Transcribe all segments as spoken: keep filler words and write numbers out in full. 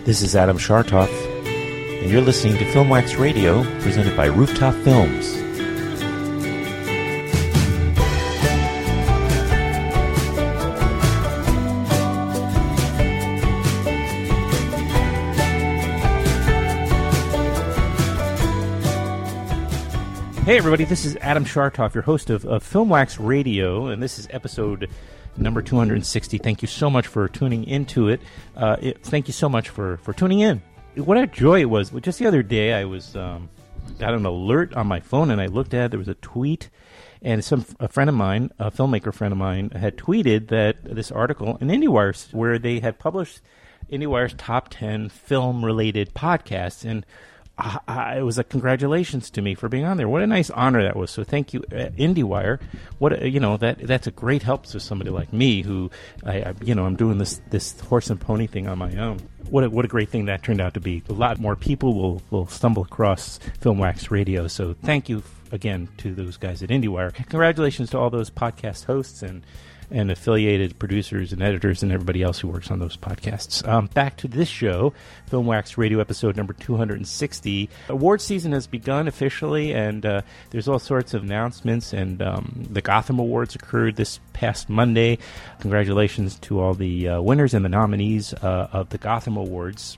This is Adam Chartoff, and you're listening to Filmwax Radio, presented by Rooftop Films. Hey everybody, this is Adam Chartoff, your host of, of Filmwax Radio, and this is episode number two hundred sixty. Thank you so much for tuning into it. Uh, it thank you so much for, for tuning in. What a joy it was. Just the other day, I was um, got an alert on my phone, and I looked at it. There was a tweet, and some a friend of mine, a filmmaker friend of mine, had tweeted that this article in IndieWire where they had published IndieWire's top ten film-related podcasts, and I, I, it was a congratulations to me for being on there. What a nice honor that was. So thank you, uh, IndieWire. What a, you know that that's a great help to somebody like me who I, I you know I'm doing this this horse and pony thing on my own. What a, what a great thing that turned out to be. A lot more people will will stumble across Filmwax Radio. So thank you again to those guys at IndieWire. Congratulations to all those podcast hosts and. and affiliated producers and editors and everybody else who works on those podcasts. Um, back to this show, Filmwax Radio episode number two hundred sixty. Award season has begun officially, and uh, there's all sorts of announcements, and um, the Gotham Awards occurred this past Monday. Congratulations to all the uh, winners and the nominees uh, of the Gotham Awards.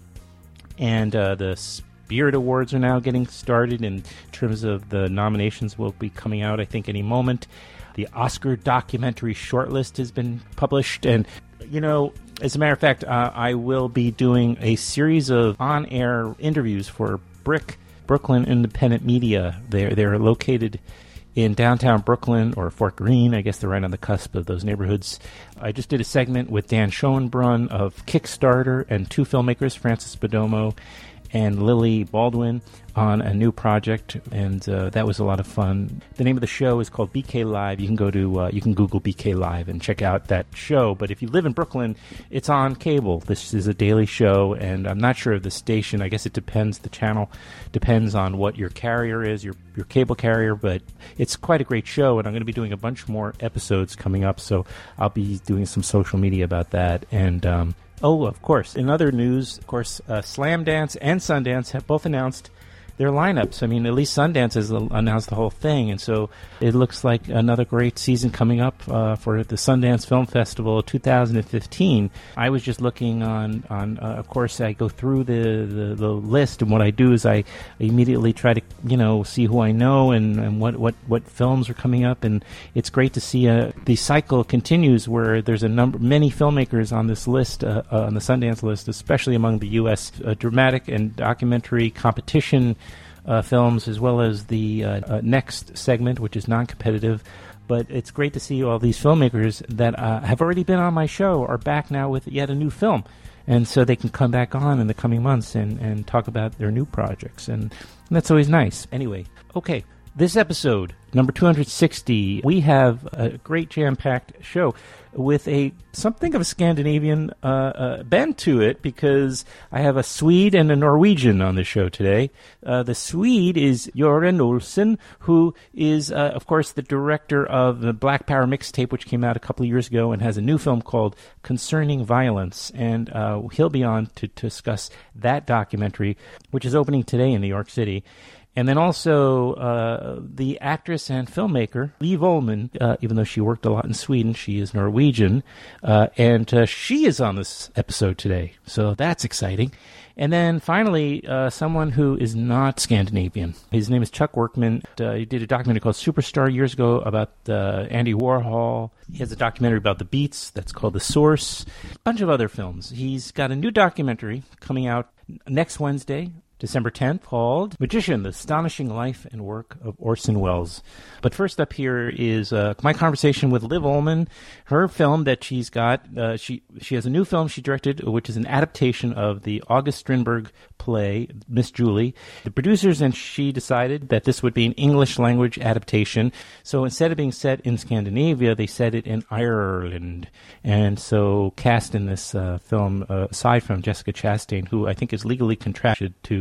And uh, the Spirit Awards are now getting started in terms of the nominations will be coming out, I think, any moment. The Oscar documentary shortlist has been published, and, you know, as a matter of fact, uh, I will be doing a series of on-air interviews for Brick, Brooklyn Independent Media. They're, they're located in downtown Brooklyn, or Fort Greene. I guess they're right on the cusp of those neighborhoods. I just did a segment with Dan Schoenbrunn of Kickstarter and two filmmakers, Francis Bedomo and Lily Baldwin, on a new project, and uh, that was a lot of fun. The name of the show is called B K Live. You can go to, uh, you can Google B K Live and check out that show, but if you live in Brooklyn, it's on cable. This is a daily show, and I'm not sure of the station. I guess it depends, the channel depends on what your carrier is, your, your cable carrier, but it's quite a great show, and I'm going to be doing a bunch more episodes coming up, so I'll be doing some social media about that, and um, oh, of course, in other news, of course, uh, Slamdance and Sundance have both announced their lineups. I mean, at least Sundance has announced the whole thing, and so it looks like another great season coming up uh, for the Sundance Film Festival two thousand fifteen. I was just looking on, on uh, of course, I go through the, the, the list, and what I do is I immediately try to, you know, see who I know and, and what, what, what films are coming up, and it's great to see uh, the cycle continues where there's a number, many filmmakers on this list, uh, uh, on the Sundance list, especially among the U S uh, dramatic and documentary competition Uh, films, as well as the uh, uh, next segment, which is non-competitive. But it's great to see all these filmmakers that uh, have already been on my show are back now with yet a new film. And so they can come back on in the coming months and, and talk about their new projects. And, and that's always nice. Anyway, okay, this episode, number two hundred sixty, we have a great jam-packed show with a something of a Scandinavian uh, uh, bent to it, because I have a Swede and a Norwegian on the show today. Uh, the Swede is Göran Olsen, who is, uh, of course, the director of the Black Power mixtape, which came out a couple of years ago and has a new film called Concerning Violence. And uh, he'll be on to, to discuss that documentary, which is opening today in New York City. And then also uh, the actress and filmmaker, Liv Ullmann, uh, even though she worked a lot in Sweden, she is Norwegian, uh, and uh, she is on this episode today. So that's exciting. And then finally, uh, someone who is not Scandinavian. His name is Chuck Workman. Uh, he did a documentary called Superstar years ago about uh, Andy Warhol. He has a documentary about the Beats that's called The Source. A bunch of other films. He's got a new documentary coming out next Wednesday, December tenth, called Magician, The Astonishing Life and Work of Orson Welles. But first up here is uh, my conversation with Liv Ullmann, her film that she's got. Uh, she she has a new film she directed, which is an adaptation of the August Strindberg play, Miss Julie. The producers and she decided that this would be an English-language adaptation. So instead of being set in Scandinavia, they set it in Ireland. And so cast in this uh, film, uh, aside from Jessica Chastain, who I think is legally contracted to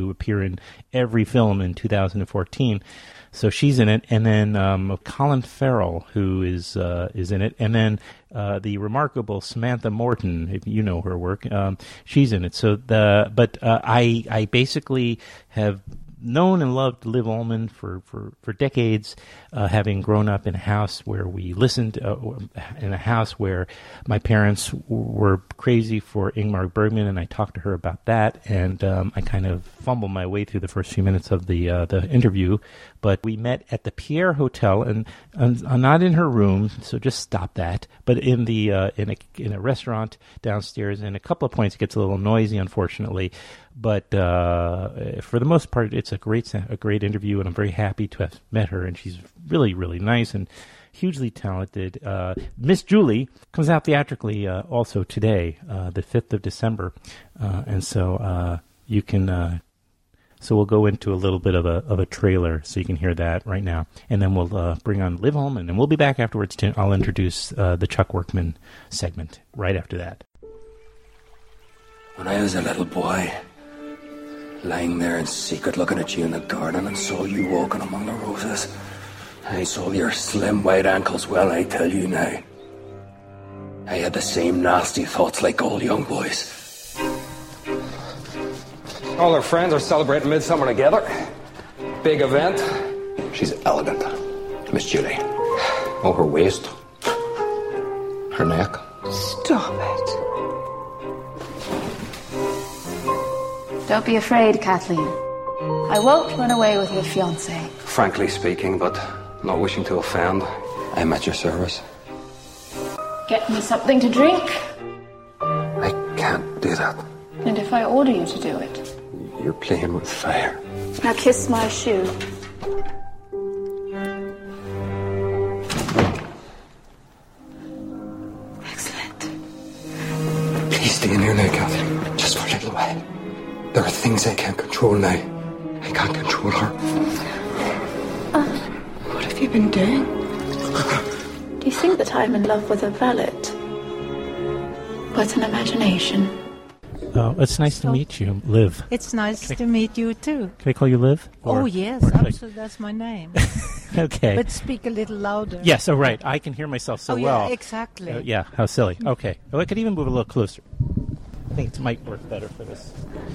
to appear in every film in two thousand fourteen. So she's in it, and then um, Colin Farrell, who is uh, is in it, and then uh, the remarkable Samantha Morton, if you know her work, um, she's in it. So the but uh, I I basically have known and loved Liv Ullmann for, for, for decades, uh, having grown up in a house where we listened, uh, in a house where my parents w- were crazy for Ingmar Bergman, and I talked to her about that, and um, I kind of fumbled my way through the first few minutes of the uh, the interview, but we met at the Pierre Hotel, and, and uh, not in her room, so just stop that, but in the uh, in a in a restaurant downstairs, and a couple of points it gets a little noisy, unfortunately. But uh, for the most part, it's a great a great interview, and I'm very happy to have met her. And she's really, really nice and hugely talented. Uh, Miss Julie comes out theatrically uh, also today, uh, the fifth of December, uh, and so uh, you can. Uh, so we'll go into a little bit of a of a trailer, so you can hear that right now, and then we'll uh, bring on Liv Ullmann, and we'll be back afterwards. To, I'll introduce uh, the Chuck Workman segment right after that. When I was a little boy, lying there in secret looking at you in the garden and saw you walking among the roses, I saw your slim white ankles, well, I tell you now, I had the same nasty thoughts like all young boys. All her friends are celebrating midsummer together. Big event. She's elegant, Miss Julie. Oh, her waist. Her neck. Stop it. Don't be afraid, Kathleen. I won't run away with your fiancé. Frankly speaking, but not wishing to offend, I'm at your service. Get me something to drink. I can't do that. And if I order you to do it? You're playing with fire. Now kiss my shoe. Excellent. Please stay in here now, Kathleen. Just for a little while. There are things I can't control now. I can't control her. Uh, what have you been doing? Do you think that I'm in love with a valet? What an imagination. Oh, it's nice so, to meet you, Liv. It's nice I, to meet you, too. Can I call you Liv? Or, oh, yes, absolutely. I... That's my name. Okay. But speak a little louder. Yes, oh, right. I can hear myself so oh, yeah, well. exactly. Uh, yeah, how silly. Okay. Oh, I could even move a little closer. I think it might work better for this.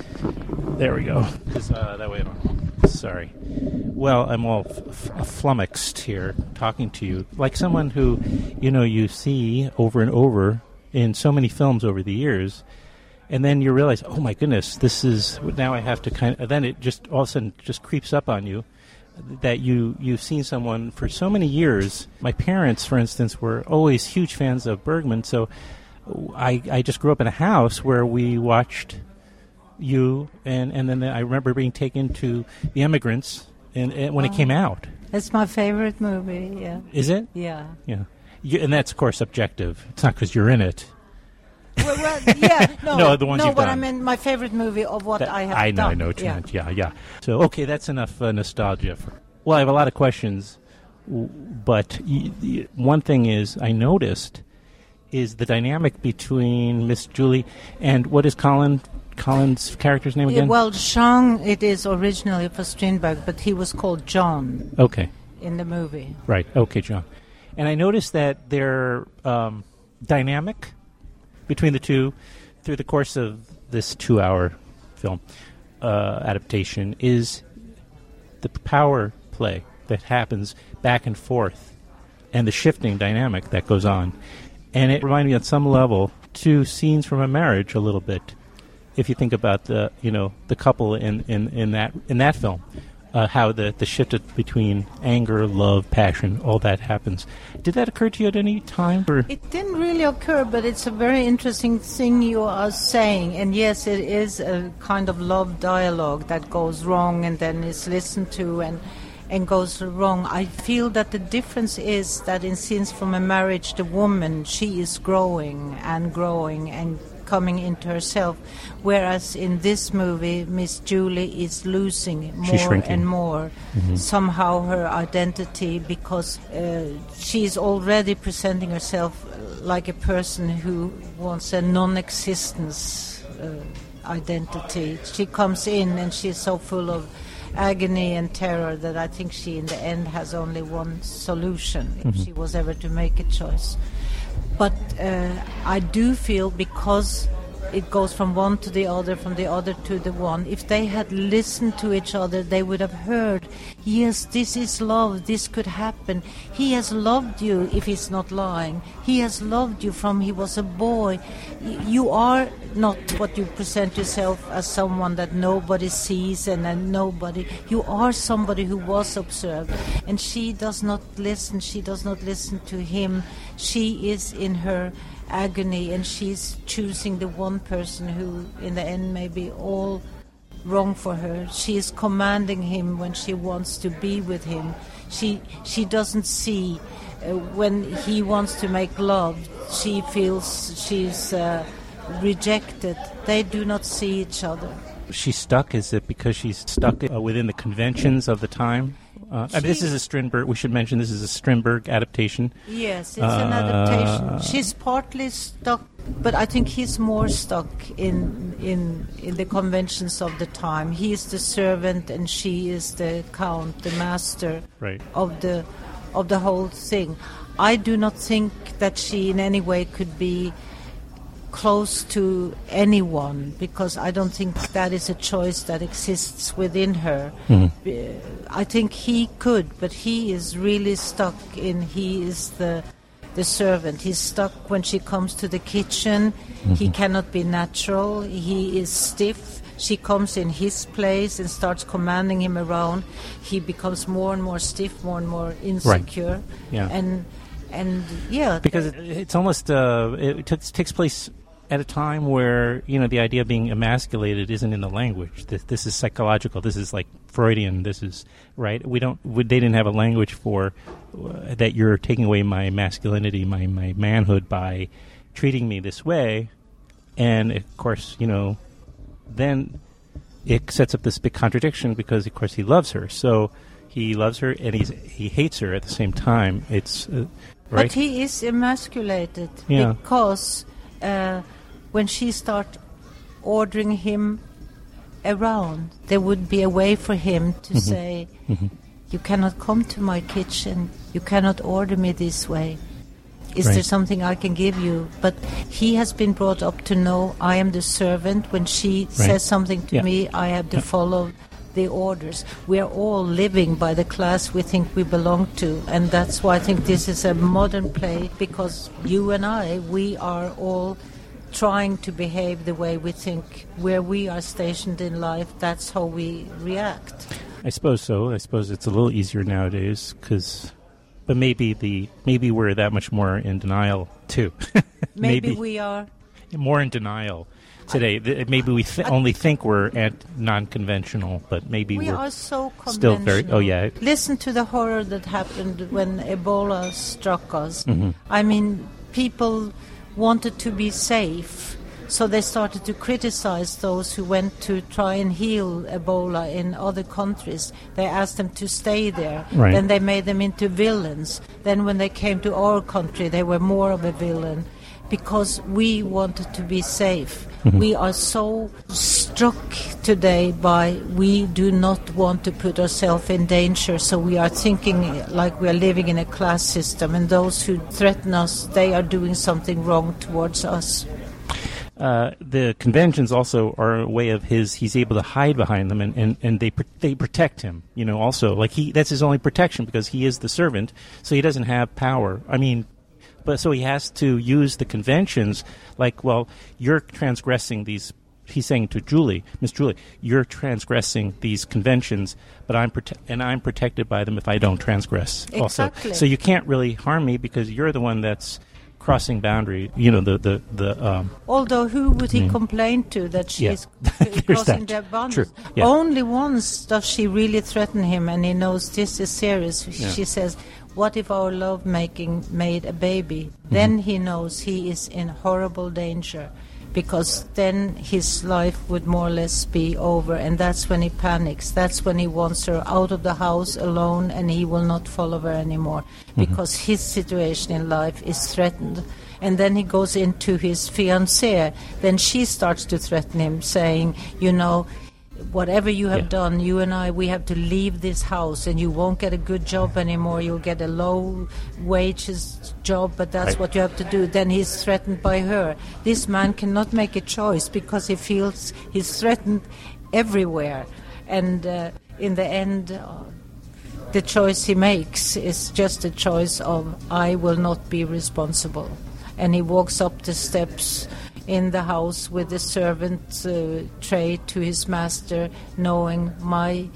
There we go. Uh, that way I don't... Sorry. Well, I'm all f- f- flummoxed here talking to you. Like someone who, you know, you see over and over in so many films over the years, and then you realize, oh my goodness, this is... Now I have to kind of... Then it just all of a sudden just creeps up on you that you, you've seen someone for so many years. My parents, for instance, were always huge fans of Bergman, so... I, I just grew up in a house where we watched you, and, and then I remember being taken to The Emigrants and, and when oh. it came out. It's my favorite movie, yeah. Is it? Yeah. Yeah. You, and that's, of course, subjective. It's not because you're in it. Well, well, yeah, no, no, the ones no, you've but done. I mean my favorite movie of what that, I have I know, done. I know what you yeah. meant. Yeah, yeah. So, okay, that's enough uh, nostalgia. For, well, I have a lot of questions, but y- y- one thing is I noticed... is the dynamic between Miss Julie and what is Colin Colin's character's name again? Yeah, well, Jean, it is originally for Strindberg, but he was called John. Okay. In the movie. Right. Okay, John. And I noticed that their um, dynamic between the two through the course of this two-hour film uh, adaptation is the power play that happens back and forth and the shifting dynamic that goes on. And it reminded me on some level to Scenes from a Marriage a little bit. If you think about the you know the couple in, in, in that in that film, uh, how the, the shift between anger, love, passion, all that happens. Did that occur to you at any time? Or? It didn't really occur, but it's a very interesting thing you are saying. And yes, it is a kind of love dialogue that goes wrong and then is listened to and. and goes wrong. I feel that the difference is that in Scenes from a Marriage, the woman, she is growing and growing and coming into herself, whereas in this movie, Miss Julie is losing more and more. Mm-hmm. Somehow her identity, because uh, she's already presenting herself like a person who wants a non-existence uh, identity. She comes in and she's so full of agony and terror that I think she in the end has only one solution if Mm-hmm. she was ever to make a choice. But uh, I do feel, because it goes from one to the other, from the other to the one, if they had listened to each other, they would have heard, yes, this is love, this could happen. He has loved you, if he's not lying. He has loved you from he was a boy. Y- You are not what you present yourself as, someone that nobody sees and then nobody. You are somebody who was observed. And she does not listen, she does not listen to him. She is in her agony, and she's choosing the one person who in the end may be all wrong for her. She is commanding him when she wants to be with him. She she doesn't see uh, when he wants to make love, she feels she's uh, rejected. They do not see each other. She's stuck. Is it because she's stuck uh, within the conventions of the time? Uh, I mean, this She- is a Strindberg. We should mention this is a Strindberg adaptation. Yes, it's an adaptation. She's partly stuck, but I think he's more stuck in in in the conventions of the time. He is the servant, and she is the count, the master Right. of the of the whole thing. I do not think that she in any way could be close to anyone, because I don't think that is a choice that exists within her. Uh, I think he could, but he is really stuck in, he is the the servant. He's stuck when she comes to the kitchen. He cannot be natural. He is stiff. She comes in his place and starts commanding him around. He becomes more and more stiff, more and more insecure. Yeah. And and yeah, Because it, it's almost uh, it t- takes place at a time where, you know, the idea of being emasculated isn't in the language. This, this is psychological. This is like Freudian. This is right. We don't. We, they didn't have a language for uh, that. You're taking away my masculinity, my my manhood by treating me this way, and of course, you know, then it sets up this big contradiction because, of course, he loves her. So he loves her and he's he hates her at the same time. It's uh, right. But he is emasculated Yeah. because uh, when she starts ordering him around, there would be a way for him to Mm-hmm. say, you cannot come to my kitchen, you cannot order me this way. Is Right. there something I can give you? But he has been brought up to know I am the servant. When she says something to Yeah. me, I have to Yeah. follow the orders. We are all living by the class we think we belong to, and that's why I think this is a modern play, because you and I, we are all trying to behave the way we think. Where we are stationed in life, that's how we react. I suppose so. I suppose it's a little easier nowadays, because, but maybe the maybe we're that much more in denial too. Maybe, we are. more in denial today. Th- Maybe we th- only think we're at non-conventional, but maybe We we're are so still conventional. very. Oh yeah, Listen to the horror that happened when Ebola struck us. Mm-hmm. I mean, people wanted to be safe, so they started to criticize those who went to try and heal Ebola in other countries. They asked them to stay there. Right. Then they made them into villains. Then when they came to our country, they were more of a villain, because we wanted to be safe. Mm-hmm. We are so struck today by we do not want to put ourselves in danger, so we are thinking like we are living in a class system, and those who threaten us, they are doing something wrong towards us. uh, the conventions also are a way of his. He's able to hide behind them, and, and, and they pr- they protect him. You know, also like he that's his only protection, because he is the servant, so he doesn't have power. I mean. But so he has to use the conventions, like, well, you're transgressing these. He's saying to Julie, Miss Julie, you're transgressing these conventions, but I'm prote- and I'm protected by them if I don't transgress. Exactly. Also, so you can't really harm me because you're the one that's crossing boundary. You know, the the the. Um, Although who would he Mm. complain to that she Yeah. is There's crossing that. their boundaries? True. Yeah. Only once does she really threaten him, and he knows this is serious. Yeah. She says, what if our love-making made a baby? Mm-hmm. Then he knows he is in horrible danger. because then his life would more or less be over, and that's when he panics. That's when he wants her out of the house alone, and he will not follow her anymore, mm-hmm. because his situation in life is threatened. And then he goes into his fiancée. Then she starts to threaten him, saying, you know, whatever you have yeah. done, you and I, we have to leave this house, and you won't get a good job anymore. You'll get a low wages job, but that's right. what you have to do. Then he's threatened by her. This man cannot make a choice because he feels he's threatened everywhere. And uh, in the end, uh, the choice he makes is just a choice of, I will not be responsible. And he walks up the steps in the house with the servant uh, tray to his master, knowing my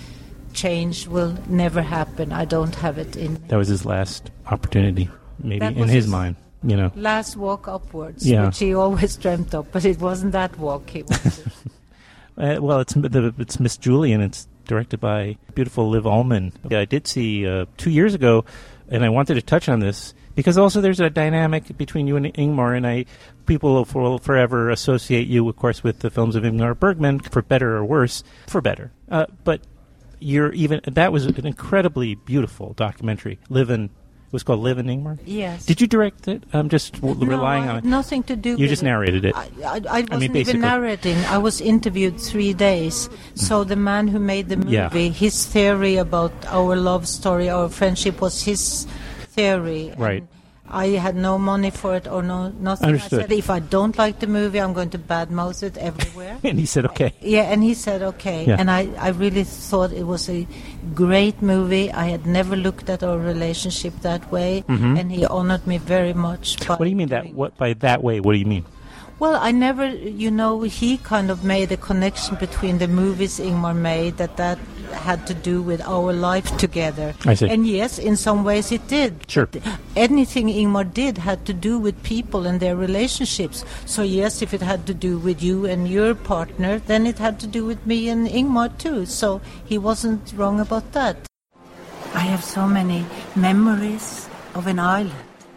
change will never happen. I don't have it in me. That was his last opportunity, maybe, in his, his mind, you know. Last walk upwards, yeah. which he always dreamt of, but it wasn't that walk he wanted. uh, well, it's the, it's Miss Julian. It's directed by beautiful Liv Ullmann. Yeah, I did see uh, two years ago, and I wanted to touch on this, because also there's a dynamic between you and Ingmar, and I, people will forever associate you, of course, with the films of Ingmar Bergman, for better or worse, for better. Uh, but you're even that was an incredibly beautiful documentary. Liv and it was called Liv and Ingmar. Yes. Did you direct it? I'm just w- no, relying I on had it. Nothing to do. You with just it. narrated it. I, I, I wasn't I mean, basically. even narrating. I was interviewed three days. So the man who made the movie, yeah. his theory about our love story, our friendship, was his theory. Right. And I had no money for it or no nothing. Understood. I said, if I don't like the movie, I'm going to badmouth it everywhere. And he said, okay. Yeah, and he said, okay. Yeah. And I, I really thought it was a great movie. I had never looked at our relationship that way, mm-hmm. and he honored me very much. What do you mean that? What by that way? What do you mean? Well, I never, you know, he kind of made a connection between the movies Ingmar made, that that had to do with our life together. I see. And yes, in some ways it did. Sure. But anything Ingmar did had to do with people and their relationships. So yes, if it had to do with you and your partner, then it had to do with me and Ingmar too. So he wasn't wrong about that. I have so many memories of an island.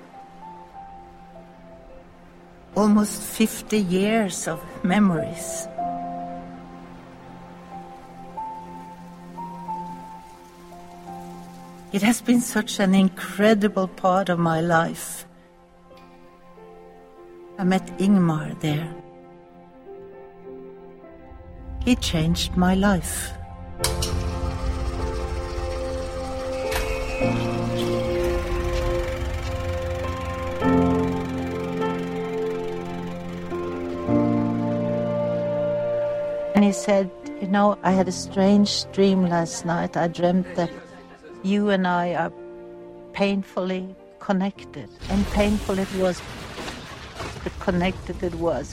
Almost fifty years of memories. It has been such an incredible part of my life. I met Ingmar there. He changed my life. And he said, you know, I had a strange dream last night. I dreamt that you and I are painfully connected. And painful it was, but connected it was.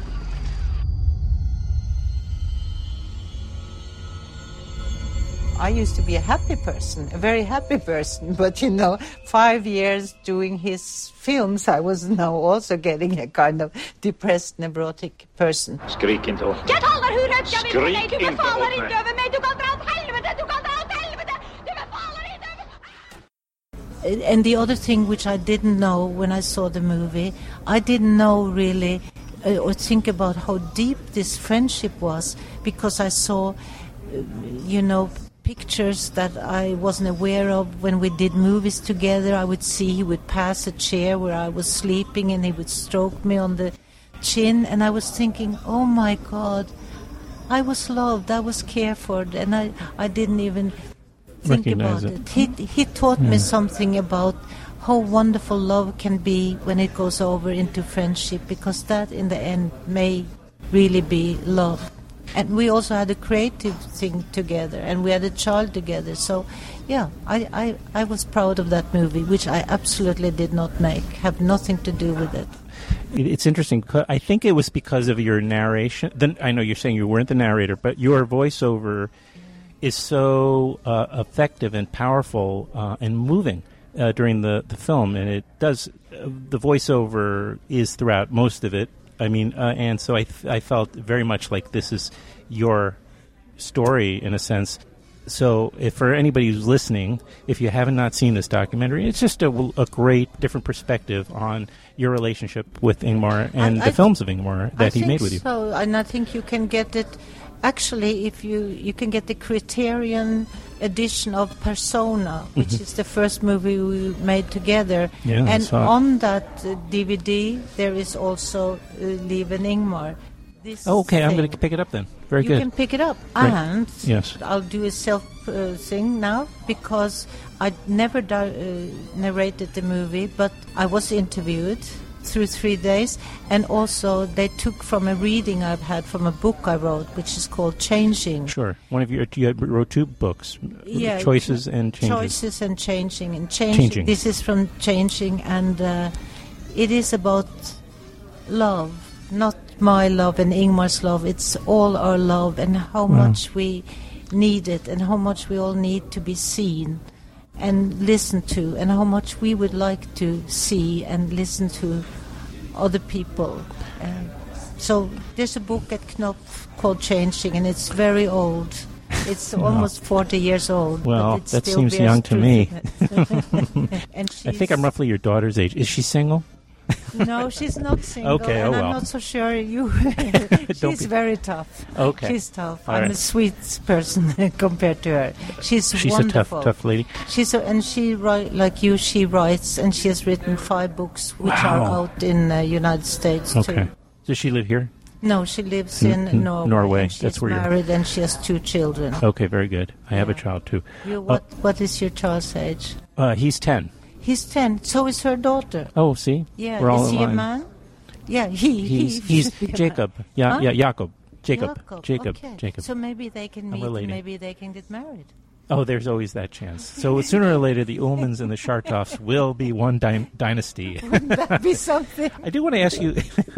I used to be a happy person, a very happy person, but you know, five years doing his films, I was now also getting a kind of depressed, neurotic person. Skrik inte åt mig. Jag talar hur högt jag vill för dig, du Skrik inte befaller åt inte mig. över mig, du kan dra åt helvete, du kan dra åt helvete, du befaller inte över... And the other thing which I didn't know when I saw the movie, I didn't know really uh, or think about how deep this friendship was, because I saw, uh, you know, pictures that I wasn't aware of when we did movies together. I would see he would pass a chair where I was sleeping and he would stroke me on the chin, and I was thinking, oh my God, I was loved, I was cared for, and I, I didn't even think Recognize about it. it. He, he taught Yeah. me something about how wonderful love can be when it goes over into friendship, because that in the end may really be love. And we also had a creative thing together, and we had a child together. So, yeah, I, I, I was proud of that movie, which I absolutely did not make, have nothing to do with it. It- It's interesting. 'Cause I think it was because of your narration. Then I know you're saying you weren't the narrator, but your voiceover is so uh, effective and powerful uh, and moving uh, during the, the film, and it does. Uh, the voiceover is throughout most of it. I mean, uh, and so I, th- I felt very much like this is your story in a sense. So, if for anybody who's listening, if you haven't not seen this documentary, it's just a, a great different perspective on your relationship with Ingmar and I, the I films of Ingmar that I he made with you. So, and I think you can get it. Actually, if you you can get the Criterion edition of Persona, which Mm-hmm. is the first movie we made together, Yeah, I and saw it. on that uh, D V D there is also uh, Liv and Ingmar. This Oh, okay, I'm thing. going to pick it up then. Very you good. can pick it up, Great. and Yes. I'll do a self uh, thing now because I never di- uh, narrated the movie, but I was interviewed through three days, and also they took from a reading I've had from a book I wrote, which is called Changing. Sure. One of your you wrote two books, Yeah, Choices and Changes. Choices and Changing, and changing. Changing. This is from Changing, and uh, it is about love, not my love and Ingmar's love. It's all our love, and how Wow. much we need it, and how much we all need to be seen and listened to, and how much we would like to see and listen to other people. Uh, so there's a book at Knopf called Changing, and it's very old. It's almost forty years old. Well, but it that still seems bears young to truth me. in it. And I think I'm she's- roughly your daughter's age. Is she single? No, she's not single. Okay, oh and well. I'm not so sure you. Don't She's be- very tough. Okay. She's tough. All I'm right. a sweet person compared to her. She's She's wonderful. a tough, tough lady. She's a, and she write like you. She writes, and she has written five books, which are Wow. out in the United States Okay. too. Does she live here? No, she lives N- in n- Norway. Norway. And she's That's where you're- married, and she has two children. Okay, very good. I have a Yeah. child too. You, what? What is your child's age? Uh, he's ten. He's ten. So is her daughter. Oh, see? Yeah. We're all is in he a line. man? Yeah, he. He's, he he's should be a man. Jacob. Yeah, Huh? yeah, Jacob. Jacob. Jacob. Jacob. Okay. Jacob. So maybe they can I'm meet and relating. maybe they can get married. Oh, there's always that chance. So sooner or later, the Ullmans and the Shartoffs will be one dy- dynasty. Wouldn't that be something? I do want to ask you,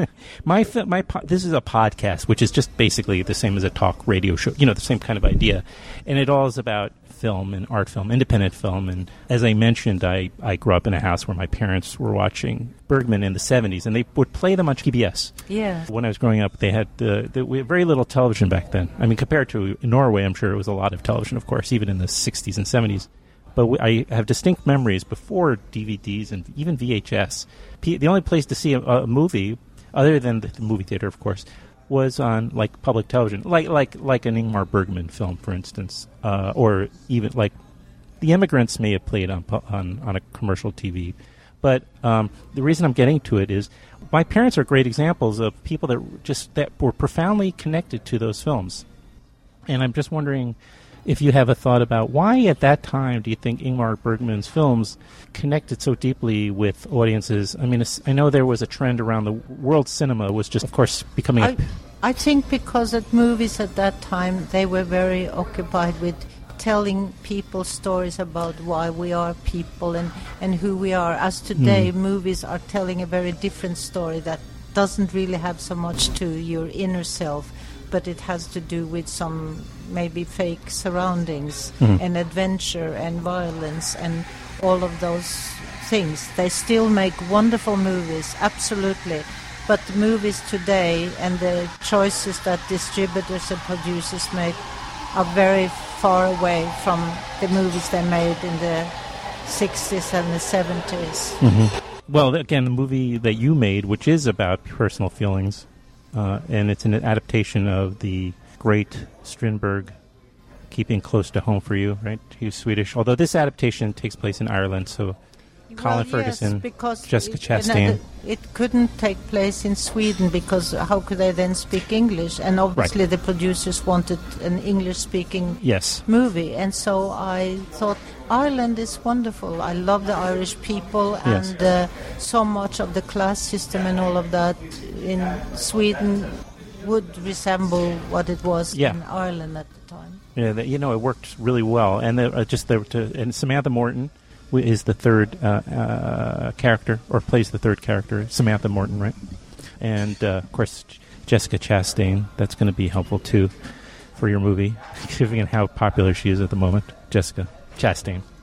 my fi- my po- this is a podcast, which is just basically the same as a talk radio show. You know, the same kind of idea, and it all is about film and art film, independent film. And as I mentioned, I, I grew up in a house where my parents were watching Bergman in the seventies, and they would play them on P B S. Yeah. When I was growing up, they had the, the we had very little television back then. I mean, compared to Norway, I'm sure it was a lot of television, of course, even in the sixties and seventies. But we, I have distinct memories before D V Ds and even V H S. P, the only place to see a, a movie, other than the, the movie theater, of course, was on like public television, like like like an Ingmar Bergman film, for instance, uh, or even like The Immigrants may have played on pu- on on a commercial T V. But um, the reason I'm getting to it is my parents are great examples of people that just that were profoundly connected to those films, and I'm just wondering if you have a thought about why at that time do you think Ingmar Bergman's films connected so deeply with audiences? I mean, it's- I know there was a trend around the world. Cinema was just, of course, becoming a I, I think because at movies at that time they were very occupied with telling people stories about why we are people and, and who we are. As today, movies are telling a very different story that doesn't really have so much to your inner self, but it has to do with some maybe fake surroundings and adventure and violence and all of those things. They still make wonderful movies, absolutely. But the movies today and the choices that distributors and producers make are very far away from the movies they made in the sixties and the seventies. well, again, the movie that you made, which is about personal feelings, uh, and it's an adaptation of the great Strindberg, Keeping Close to Home for You, right? He's Swedish. Although this adaptation takes place in Ireland, so Colin Well, Ferguson, yes, because Jessica it, Chastain. and, uh, It couldn't take place in Sweden because how could they then speak English? And obviously the producers wanted an English-speaking Yes. movie, and so I thought Ireland is wonderful. I love the Irish people, Yes. and uh, so much of the class system and all of that in Sweden would resemble what it was Yeah. in Ireland at the time. Yeah, that, you know, it worked really well. And the, uh, just the, to, and Samantha Morton w- is the third uh, uh, character, or plays the third character, Samantha Morton, right? And, uh, of course, J- Jessica Chastain. That's going to be helpful, too, for your movie, given how popular she is at the moment. Jessica Chastain.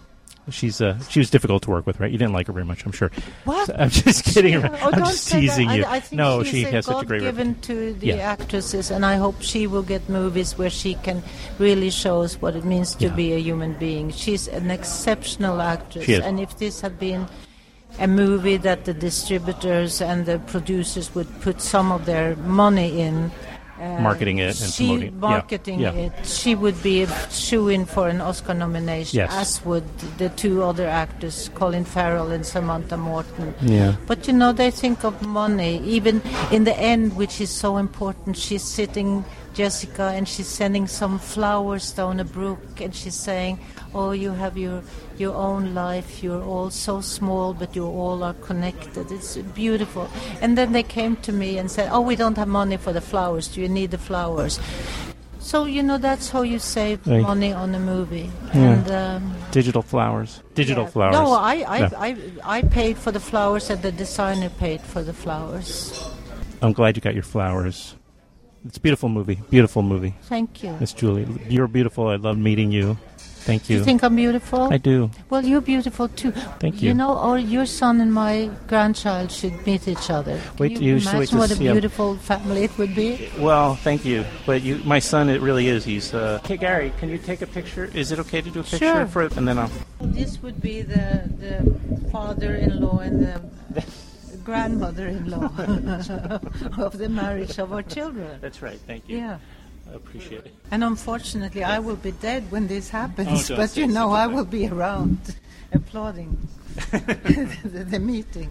She's uh, she was difficult to work with, right? You didn't like her very much, I'm sure. What? So I'm just kidding. She, I'm oh, don't just say teasing that. you. I, I think no, she's she a has such a great given rep- to the Yeah. actresses, and I hope she will get movies where she can really show us what it means to Yeah. be a human being. She's an exceptional actress, She is. and if this had been a movie that the distributors and the producers would put some of their money in, uh, Marketing it and she, promoting it. Yeah. marketing Yeah. it, she would be a shoe-in for an Oscar nomination, Yes. as would the two other actors, Colin Farrell and Samantha Morton. Yeah. But you know, they think of money. Even in the end, which is so important, she's sitting, Jessica, and she's sending some flowers down a brook, and she's saying, "Oh, you have your your own life. You're all so small, but you all are connected." It's beautiful. And then they came to me and said, "Oh, we don't have money for the flowers. Do you need the flowers?" So you know, that's how you save Right. money on a movie. Yeah. And um, Digital flowers. Digital yeah. flowers. No, I I, Yeah. I I paid for the flowers, and the designer paid for the flowers. I'm glad you got your flowers. It's a beautiful movie. Beautiful movie. Thank you. Miss Julie, you're beautiful. I love meeting you. Thank Do you. you think I'm beautiful? I do. Well, you're beautiful too. Thank You you. know, or your son and my grandchild should meet each other. Can Wait you till you- so imagine wait to what a see 'em. beautiful family it would be? Well, thank you. But you, my son, it really is. He's. Uh... Hey, Gary, can you take a picture? Is it okay to do a picture Sure. for it? And then I'll. This would be the the father-in-law and the grandmother-in-law of the marriage of our children. That's right. Thank you. Yeah. I appreciate it. And unfortunately, I will be dead when this happens. Oh, don't but say you know, such a I thing. will be around, applauding the, the meeting.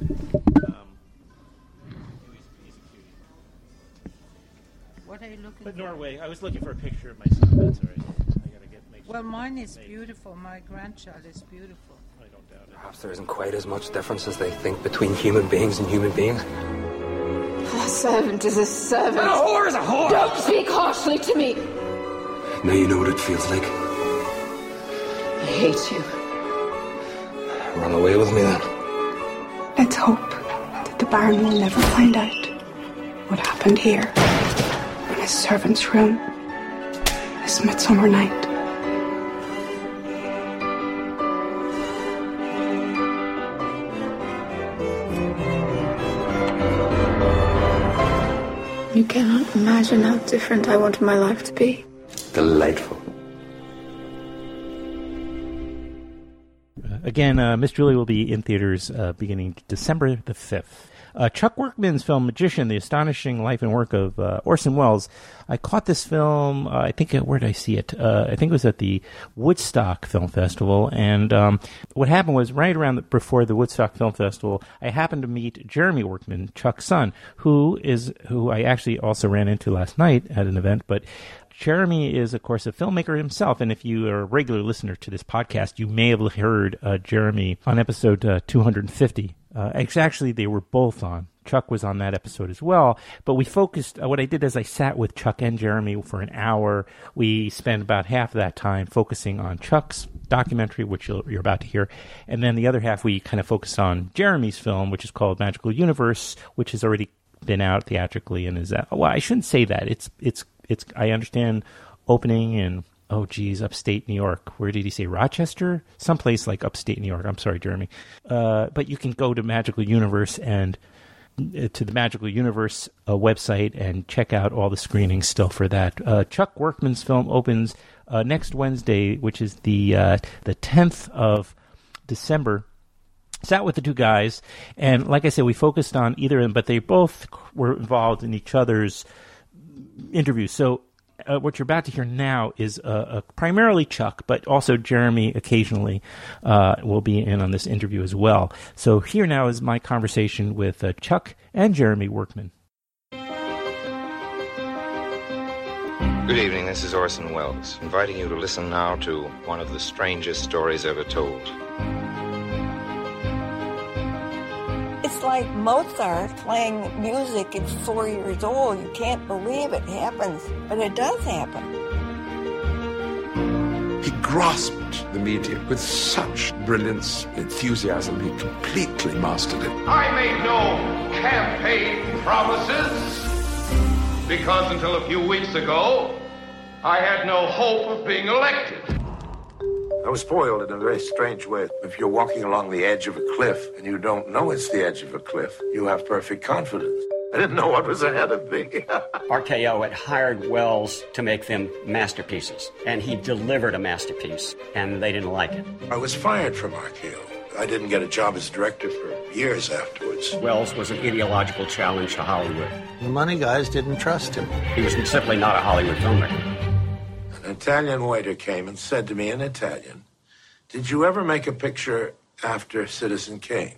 What are you looking But for? Norway, I was looking for a picture of my son. That's all right. I gotta get make sure. Well, mine is Made. beautiful. My grandchild is beautiful. I don't doubt it. Perhaps there isn't quite as much difference as they think between human beings and human beings. A servant is a servant. A whore is a whore! Don't speak harshly to me. Now you know what it feels like. I hate you. Run away with me then. Let's hope that the Baron will never find out what happened here in his servant's room this midsummer night. You cannot imagine how different I wanted my life to be. Delightful. Again, uh, Miss Julie will be in theaters uh, beginning December the fifth. Uh, Chuck Workman's film Magician, The Astonishing Life and Work of uh, Orson Welles. I caught this film, uh, I think, uh, where did I see it? Uh, I think it was at the Woodstock Film Festival. And um, what happened was right around the, before the Woodstock Film Festival, I happened to meet Jeremy Workman, Chuck's son, who is who I actually also ran into last night at an event. But Jeremy is, of course, a filmmaker himself, and if you are a regular listener to this podcast, you may have heard uh, Jeremy on episode uh, two hundred fifty. Uh, actually, they were both on. Chuck was on that episode as well, but we focused, uh, what I did is I sat with Chuck and Jeremy for an hour. We spent about half of that time focusing on Chuck's documentary, which you'll, you're about to hear, and then the other half we kind of focused on Jeremy's film, which is called Magical Universe, which has already been out theatrically and is out. Well, I shouldn't say that. It's it's it's. I understand opening in oh geez, upstate New York. Where did he say? Rochester, someplace like upstate New York. I'm sorry, Jeremy. Uh, but you can go to Magical Universe and uh, to the Magical Universe uh, website and check out all the screenings still for that. Uh, Chuck Workman's film opens uh, next Wednesday, which is the uh, the tenth of December. Sat with the two guys, and like I said, we focused on either of them, but they both were involved in each other's interviews. So uh, what you're about to hear now is uh, uh, primarily Chuck, but also Jeremy occasionally uh, will be in on this interview as well. So here now is my conversation with uh, Chuck and Jeremy Workman. Good evening, this is Orson Welles, inviting you to listen now to one of the strangest stories ever told. It's like Mozart playing music at four years old. You can't believe it happens, but it does happen. He grasped the medium with such brilliance, enthusiasm, he completely mastered it. I made no campaign promises, because until a few weeks ago, I had no hope of being elected. I was spoiled in a very strange way. If you're walking along the edge of a cliff and you don't know it's the edge of a cliff, you have perfect confidence. I didn't know what was ahead of me. R K O had hired Wells to make them masterpieces, and he delivered a masterpiece, and they didn't like it. I was fired from R K O. I didn't get a job as director for years afterwards. Wells was an ideological challenge to Hollywood. The money guys didn't trust him. He was simply not a Hollywood filmmaker. An Italian waiter came and said to me in Italian, "Did you ever make a picture after Citizen Kane?"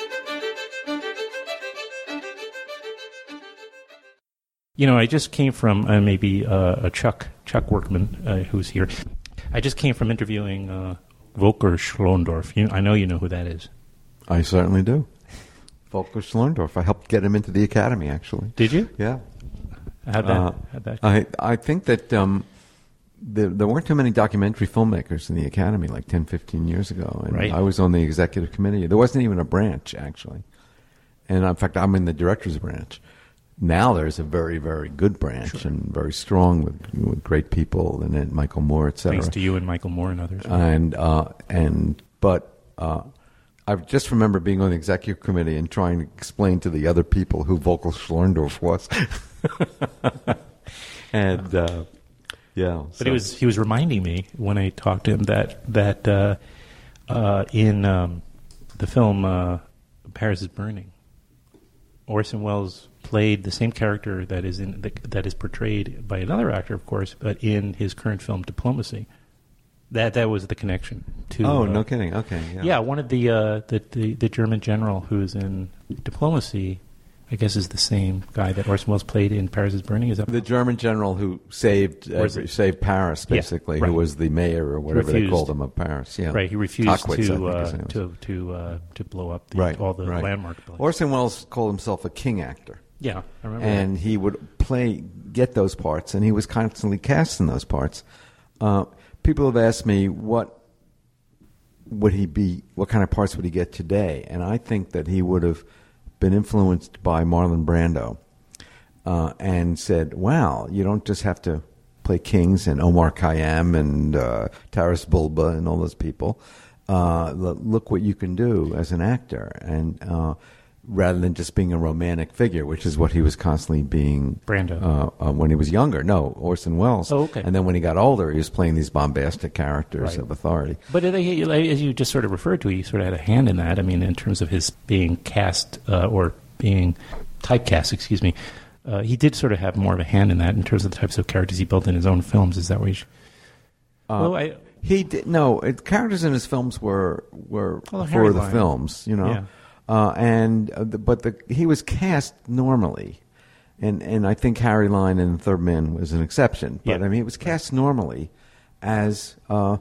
You know, I just came from uh, maybe uh, a Chuck Chuck Workman uh, who's here. I just came from interviewing uh, Volker Schlondorf. You, I know you know who that is. I certainly do. Volker Schlondorf. I helped get him into the Academy, actually. Did you? Yeah. How'd that, uh, how'd that I I think that um, there, there weren't too many documentary filmmakers in the Academy like ten, fifteen years ago. And right. I was on the executive committee. There wasn't even a branch, actually. And in fact, I'm in the director's branch. Now there's a very, very good branch sure. and very strong with, with great people, and then Michael Moore, et cetera. Thanks to you and Michael Moore and others. And uh, and but uh, I just remember being on the executive committee and trying to explain to the other people who Volker Schlondorf was. and uh, yeah, but so. he was he was reminding me when I talked to him that that uh, uh, in um, the film uh, Paris is Burning, Orson Welles played the same character that is in the, that is portrayed by another actor, of course, but in his current film Diplomacy. That that was the connection to. Oh, uh, no kidding. Okay, yeah. Yeah, one of the, uh, the the the German general who's in Diplomacy, I guess, is the same guy that Orson Welles played in Paris is Burning. Is that the German general who saved uh, saved Paris, basically, yeah, right. who was the mayor or whatever refused, they called him of Paris? Yeah, right. He refused Tockwitz, to uh, to to uh, to blow up the, right, all the right. landmark buildings. Orson Welles called himself a king actor. Yeah, I remember. And that. he would play, get those parts, and he was constantly cast in those parts. Uh, people have asked me what would he be, what kind of parts would he get today, and I think that he would have been influenced by Marlon Brando uh, and said, "Wow, you don't just have to play kings and Omar Khayyam and uh, Taras Bulba and all those people. Uh, look what you can do as an actor." And uh, rather than just being a romantic figure, which is what he was constantly being Brando uh, uh, when he was younger. No, Orson Welles. Oh, okay. And then when he got older, he was playing these bombastic characters right. of authority. But as you just sort of referred to, he sort of had a hand in that. I mean, in terms of his being cast uh, or being typecast, excuse me, uh, he did sort of have more of a hand in that in terms of the types of characters he built in his own films. Is that what you should... Uh, well, I... He did, no, it, characters in his films were were well, for the line. films, you know. Yeah. Uh, and uh, the, but the, he was cast normally, and and I think Harry Line in The Third Man was an exception. But yeah. I mean, he was cast normally as uh,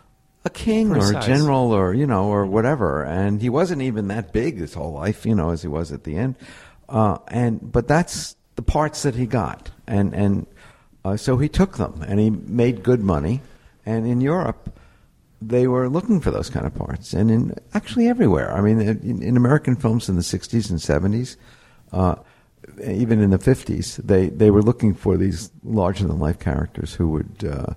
a king for or a size. general or you know or whatever, and he wasn't even that big his whole life, you know, as he was at the end. Uh, and but that's the parts that he got, and and uh, so he took them, and he made good money. And in Europe, they were looking for those kind of parts, and in actually everywhere. I mean, in, in American films in the sixties and seventies, uh, even in the fifties, they, they were looking for these larger-than-life characters who would, uh,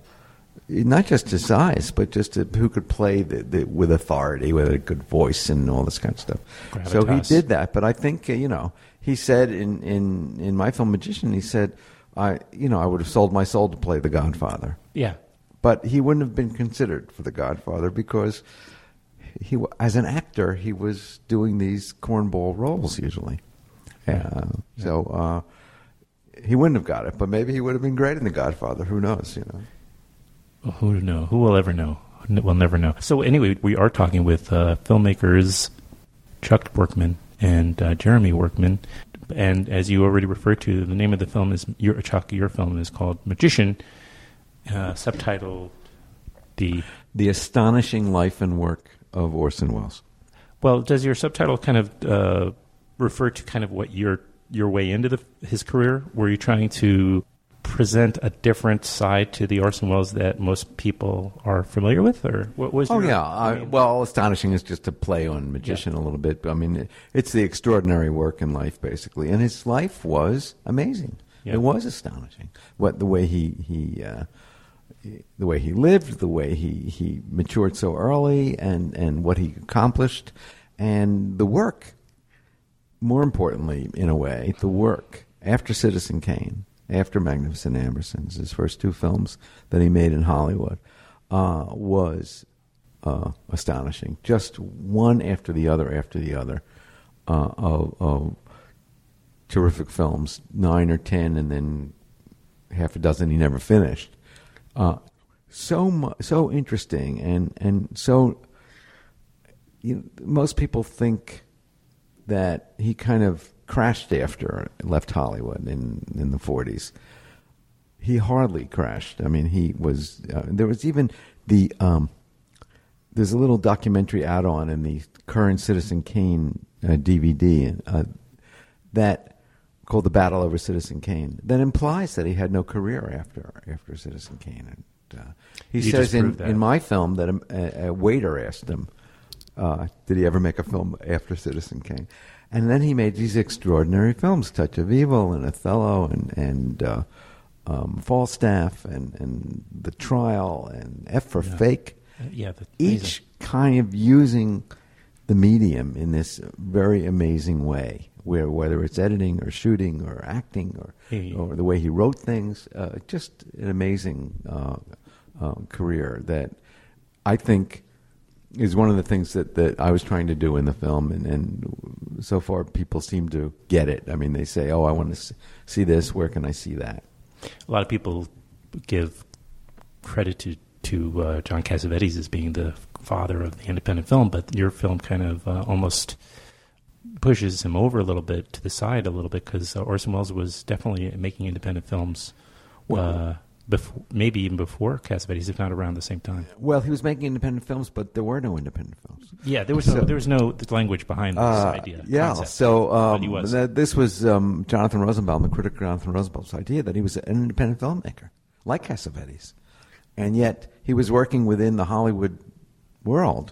not just to size, but just to, who could play the, the, with authority, with a good voice and all this kind of stuff. Gravitas. So he did that, but I think, uh, you know, he said in, in, in my film Magician, he said, I you know, I would have sold my soul to play the Godfather. Yeah. But he wouldn't have been considered for The Godfather because, he, as an actor, he was doing these cornball roles usually. Uh, yeah. So uh, he wouldn't have got it, but maybe he would have been great in The Godfather. Who knows? You know. Well, who would know? Who will ever know? We'll never know. So anyway, we are talking with uh, filmmakers Chuck Workman and uh, Jeremy Workman. And as you already referred to, the name of the film is your Chuck. Your film is called Magician. Uh, subtitled the the astonishing life and work of Orson Welles. Well, does your subtitle kind of uh, refer to kind of what your your way into the, his career? Were you trying to present a different side to the Orson Welles that most people are familiar with, or what was? Oh your, yeah, I I, mean, well, astonishing is just to play on Magician yeah. a little bit. I mean, it, it's the extraordinary work in life, basically, and his life was amazing. Yeah. It was astonishing what the way he he. Uh, the way he lived, the way he, he matured so early, and, and what he accomplished, and the work. More importantly, in a way, the work after Citizen Kane, after Magnificent Ambersons, his first two films that he made in Hollywood, uh, was uh, astonishing. Just one after the other after the other uh, of, of terrific films, nine or ten, and then half a dozen he never finished. Uh, so mu- so interesting, and and so you know, most people think that he kind of crashed after left Hollywood in in the forties. He hardly crashed. I mean, he was. Uh, there was even the um, there's a little documentary add-on in the current Citizen Kane uh, D V D uh, that. Called The Battle Over Citizen Kane, that implies that he had no career after after Citizen Kane. And uh, he You says just in, proved that. in my film that a, a, a waiter asked him, uh, did he ever make a film after Citizen Kane? And then he made these extraordinary films, Touch of Evil and Othello and, and uh, um, Falstaff and, and The Trial and F for Yeah. Fake. Uh, yeah, the- Each kind of using the medium in this very amazing way, where whether it's editing or shooting or acting or Yeah. or the way he wrote things, uh, just an amazing uh, uh, career that I think is one of the things that, that I was trying to do in the film, and, and so far people seem to get it. I mean, they say, oh, I want to see this, where can I see that? A lot of people give credit to, to uh, John Cassavetes as being the father of the independent film, but your film kind of uh, almost pushes him over a little bit to the side a little bit, because uh, Orson Welles was definitely making independent films uh, before, maybe even before Cassavetes, if not around the same time. Well, he was making independent films, but there were no independent films. Yeah, there was no, So- there was no language behind this Uh, idea. Yeah, concept, so but he um, was. th- this was um, Jonathan Rosenbaum, the critic Jonathan Rosenbaum's idea that he was an independent filmmaker, like Cassavetes. And yet he was working within the Hollywood world.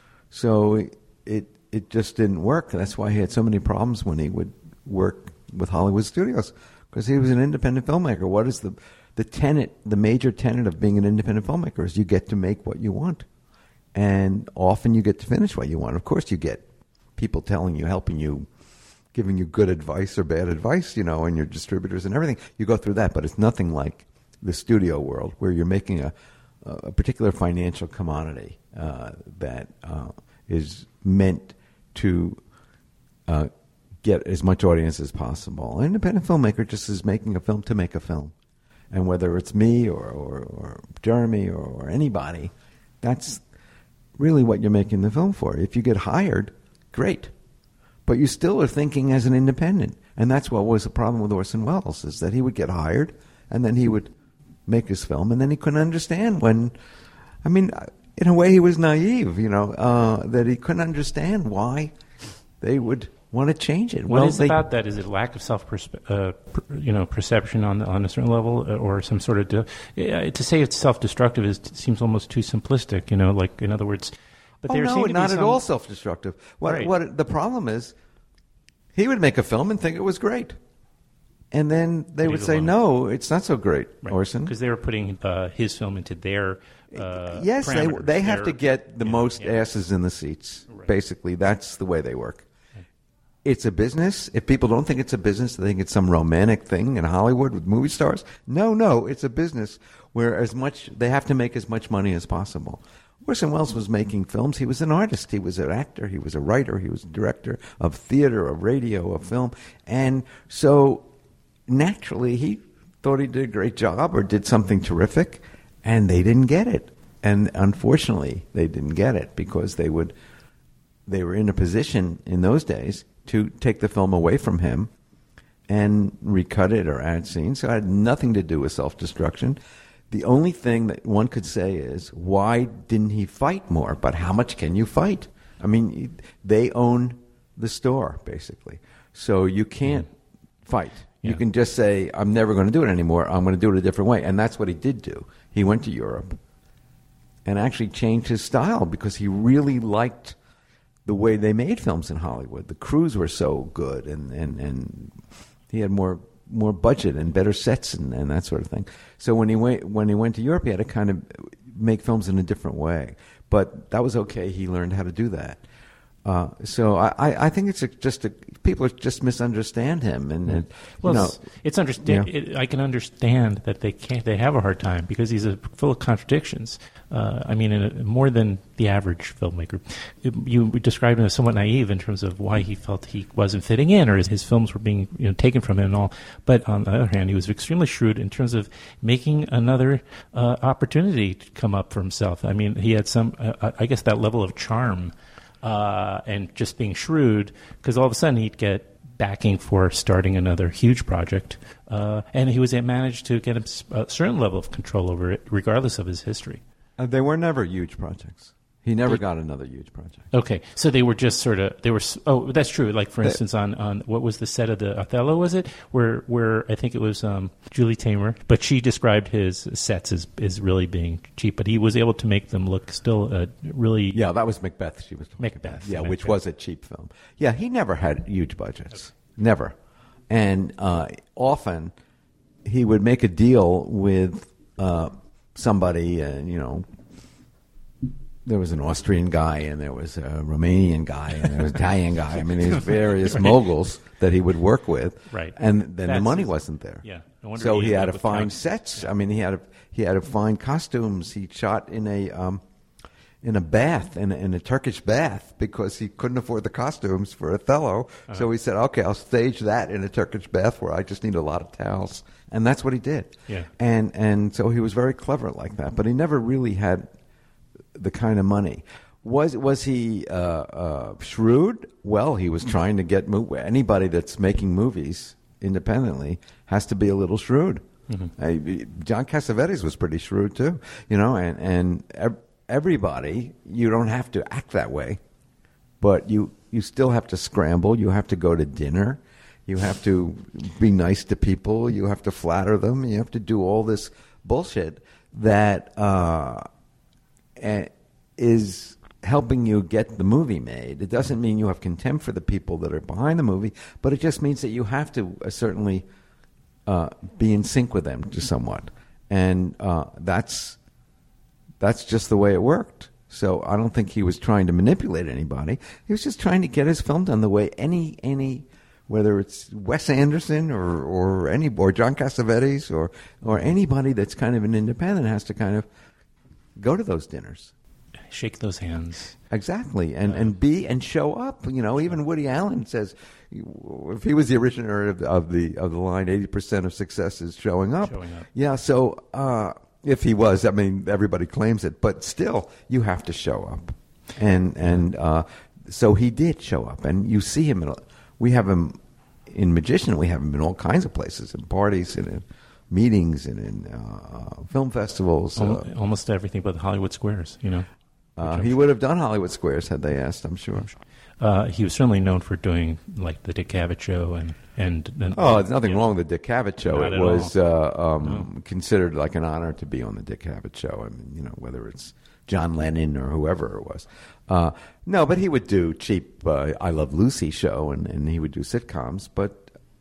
So it it just didn't work. That's why he had so many problems when he would work with Hollywood studios, because he was an independent filmmaker. What is the, the tenet, the major tenet of being an independent filmmaker is you get to make what you want. And often you get to finish what you want. Of course you get people telling you, helping you, giving you good advice or bad advice, you know, and your distributors and everything. You go through that, but it's nothing like the studio world where you're making a, a particular financial commodity uh, that uh, is meant to uh, get as much audience as possible. An independent filmmaker just is making a film to make a film. And whether it's me or, or, or Jeremy or, or anybody, that's really what you're making the film for. If you get hired, great. But you still are thinking as an independent. And that's what was the problem with Orson Welles, is that he would get hired and then he would make his film, and then he couldn't understand when, I mean, in a way he was naive, you know, uh, that he couldn't understand why they would want to change it. What well, is they, about that? Is it lack of self, uh, per, you know, perception on on a certain level, or some sort of de- yeah, to say it's self-destructive is seems almost too simplistic. You know, like in other words, but oh there no, seem to not be at some, all self-destructive. What Right. what the problem is, he would make a film and think it was great, and then they Leave would it say, alone. "No, it's not so great, Orson." because they were putting uh, his film into their uh, Yes, they parameters, they have their- to get the yeah, most yeah. asses in the seats. Basically, that's the way they work. It's a business. If people don't think it's a business, they think it's some romantic thing in Hollywood with movie stars. No, no, it's a business where as much they have to make as much money as possible. Orson Welles was making films. He was an artist. He was an actor. He was a writer. He was a director of theater, of radio, of film, and so naturally he thought he did a great job or did something terrific, and they didn't get it. And unfortunately, they didn't get it because they would they were in a position in those days to take the film away from him and recut it or add scenes. So it had nothing to do with self-destruction. The only thing that one could say is, why didn't he fight more? But how much can you fight? I mean, they own the store, basically. So you can't fight. You Yeah. can just say, I'm never going to do it anymore. I'm going to do it a different way. And that's what he did do. He went to Europe and actually changed his style because he really liked the way they made films in Hollywood. The crews were so good, and, and, and he had more more budget and better sets and, and that sort of thing. So when he went when he went to Europe, he had to kind of make films in a different way. But that was okay. He learned how to do that. Uh, so I, I think it's a, just a, people just misunderstand him, and, and well, you know, it's, it's understand. Yeah. It, I can understand that they can't. They have a hard time because he's a, full of contradictions. Uh, I mean, in a, more than the average filmmaker. You described him as somewhat naive in terms of why he felt he wasn't fitting in, or his, his films were being you know taken from him and all. But on the other hand, he was extremely shrewd in terms of making another uh, opportunity to come up for himself. I mean, he had some, uh, I guess, that level of charm. Uh, and just being shrewd, because all of a sudden he'd get backing for starting another huge project, uh, and he was managed to get a certain level of control over it, regardless of his history. Uh, they were never huge projects. He never got another huge project. Okay, so they were just sort of they were. Oh, that's true. Like for instance, on, on what was the set of the Othello? Was it where where I think it was um, Julie Taymor, but she described his sets as as really being cheap, but he was able to make them look still uh, really. Yeah, that was Macbeth. She was Macbeth. Yeah, Macbeth. Which was a cheap film. Yeah, he never had huge budgets. Never, and uh, often he would make a deal with uh, somebody, and you know. There was an Austrian guy, and there was a Romanian guy, and there was an Italian guy. I mean, these various right. moguls that he would work with. Right. And then That's the money his, wasn't there. Yeah. No wonder so he, he had to with find costumes. sets. Yeah. I mean, he had to, he had to find costumes. He shot in a um, in a bath, in a, in a Turkish bath, because he couldn't afford the costumes for Othello. Uh-huh. So he said, okay, I'll stage that in a Turkish bath where I just need a lot of towels. And that's what he did. Yeah. And And so he was very clever like that. But he never really had the kind of money. Was was he uh, uh, shrewd? Well, he was trying to get mo- anybody that's making movies independently has to be a little shrewd. Mm-hmm. Uh, John Cassavetes was pretty shrewd too, you know. And and ev- everybody, you don't have to act that way, but you you still have to scramble. You have to go to dinner. You have to be nice to people. You have to flatter them. You have to do all this bullshit that. Uh, is helping you get the movie made. It doesn't mean you have contempt for the people that are behind the movie, but it just means that you have to uh, certainly uh, be in sync with them to somewhat. And uh, that's that's just the way it worked. So I don't think he was trying to manipulate anybody. He was just trying to get his film done the way any any whether it's Wes Anderson or or any or John Cassavetes or or anybody that's kind of an independent has to kind of go to those dinners, shake those hands, exactly, and uh, and be and show up. You know, even Woody Allen says, if he was the originator of, of the of the line, eighty percent of success is showing up. Showing up. Yeah. So uh, if he was, I mean, everybody claims it, but still, you have to show up, and and uh, so he did show up, and you see him. In, we have him in Magician. We have him in all kinds of places, in parties, and in meetings and in uh, film festivals. Uh, Almost everything but the Hollywood Squares, you know. Uh, he would have done Hollywood Squares had they asked, I'm sure. Uh, he was certainly known for doing like the Dick Cavett Show and... and, and oh, there's nothing yeah. wrong with the Dick Cavett Show. Not it was uh, um, no. considered like an honor to be on the Dick Cavett Show. I mean, you know, whether it's John Lennon or whoever it was. Uh, no, but he would do cheap uh, I Love Lucy show, and, and he would do sitcoms, but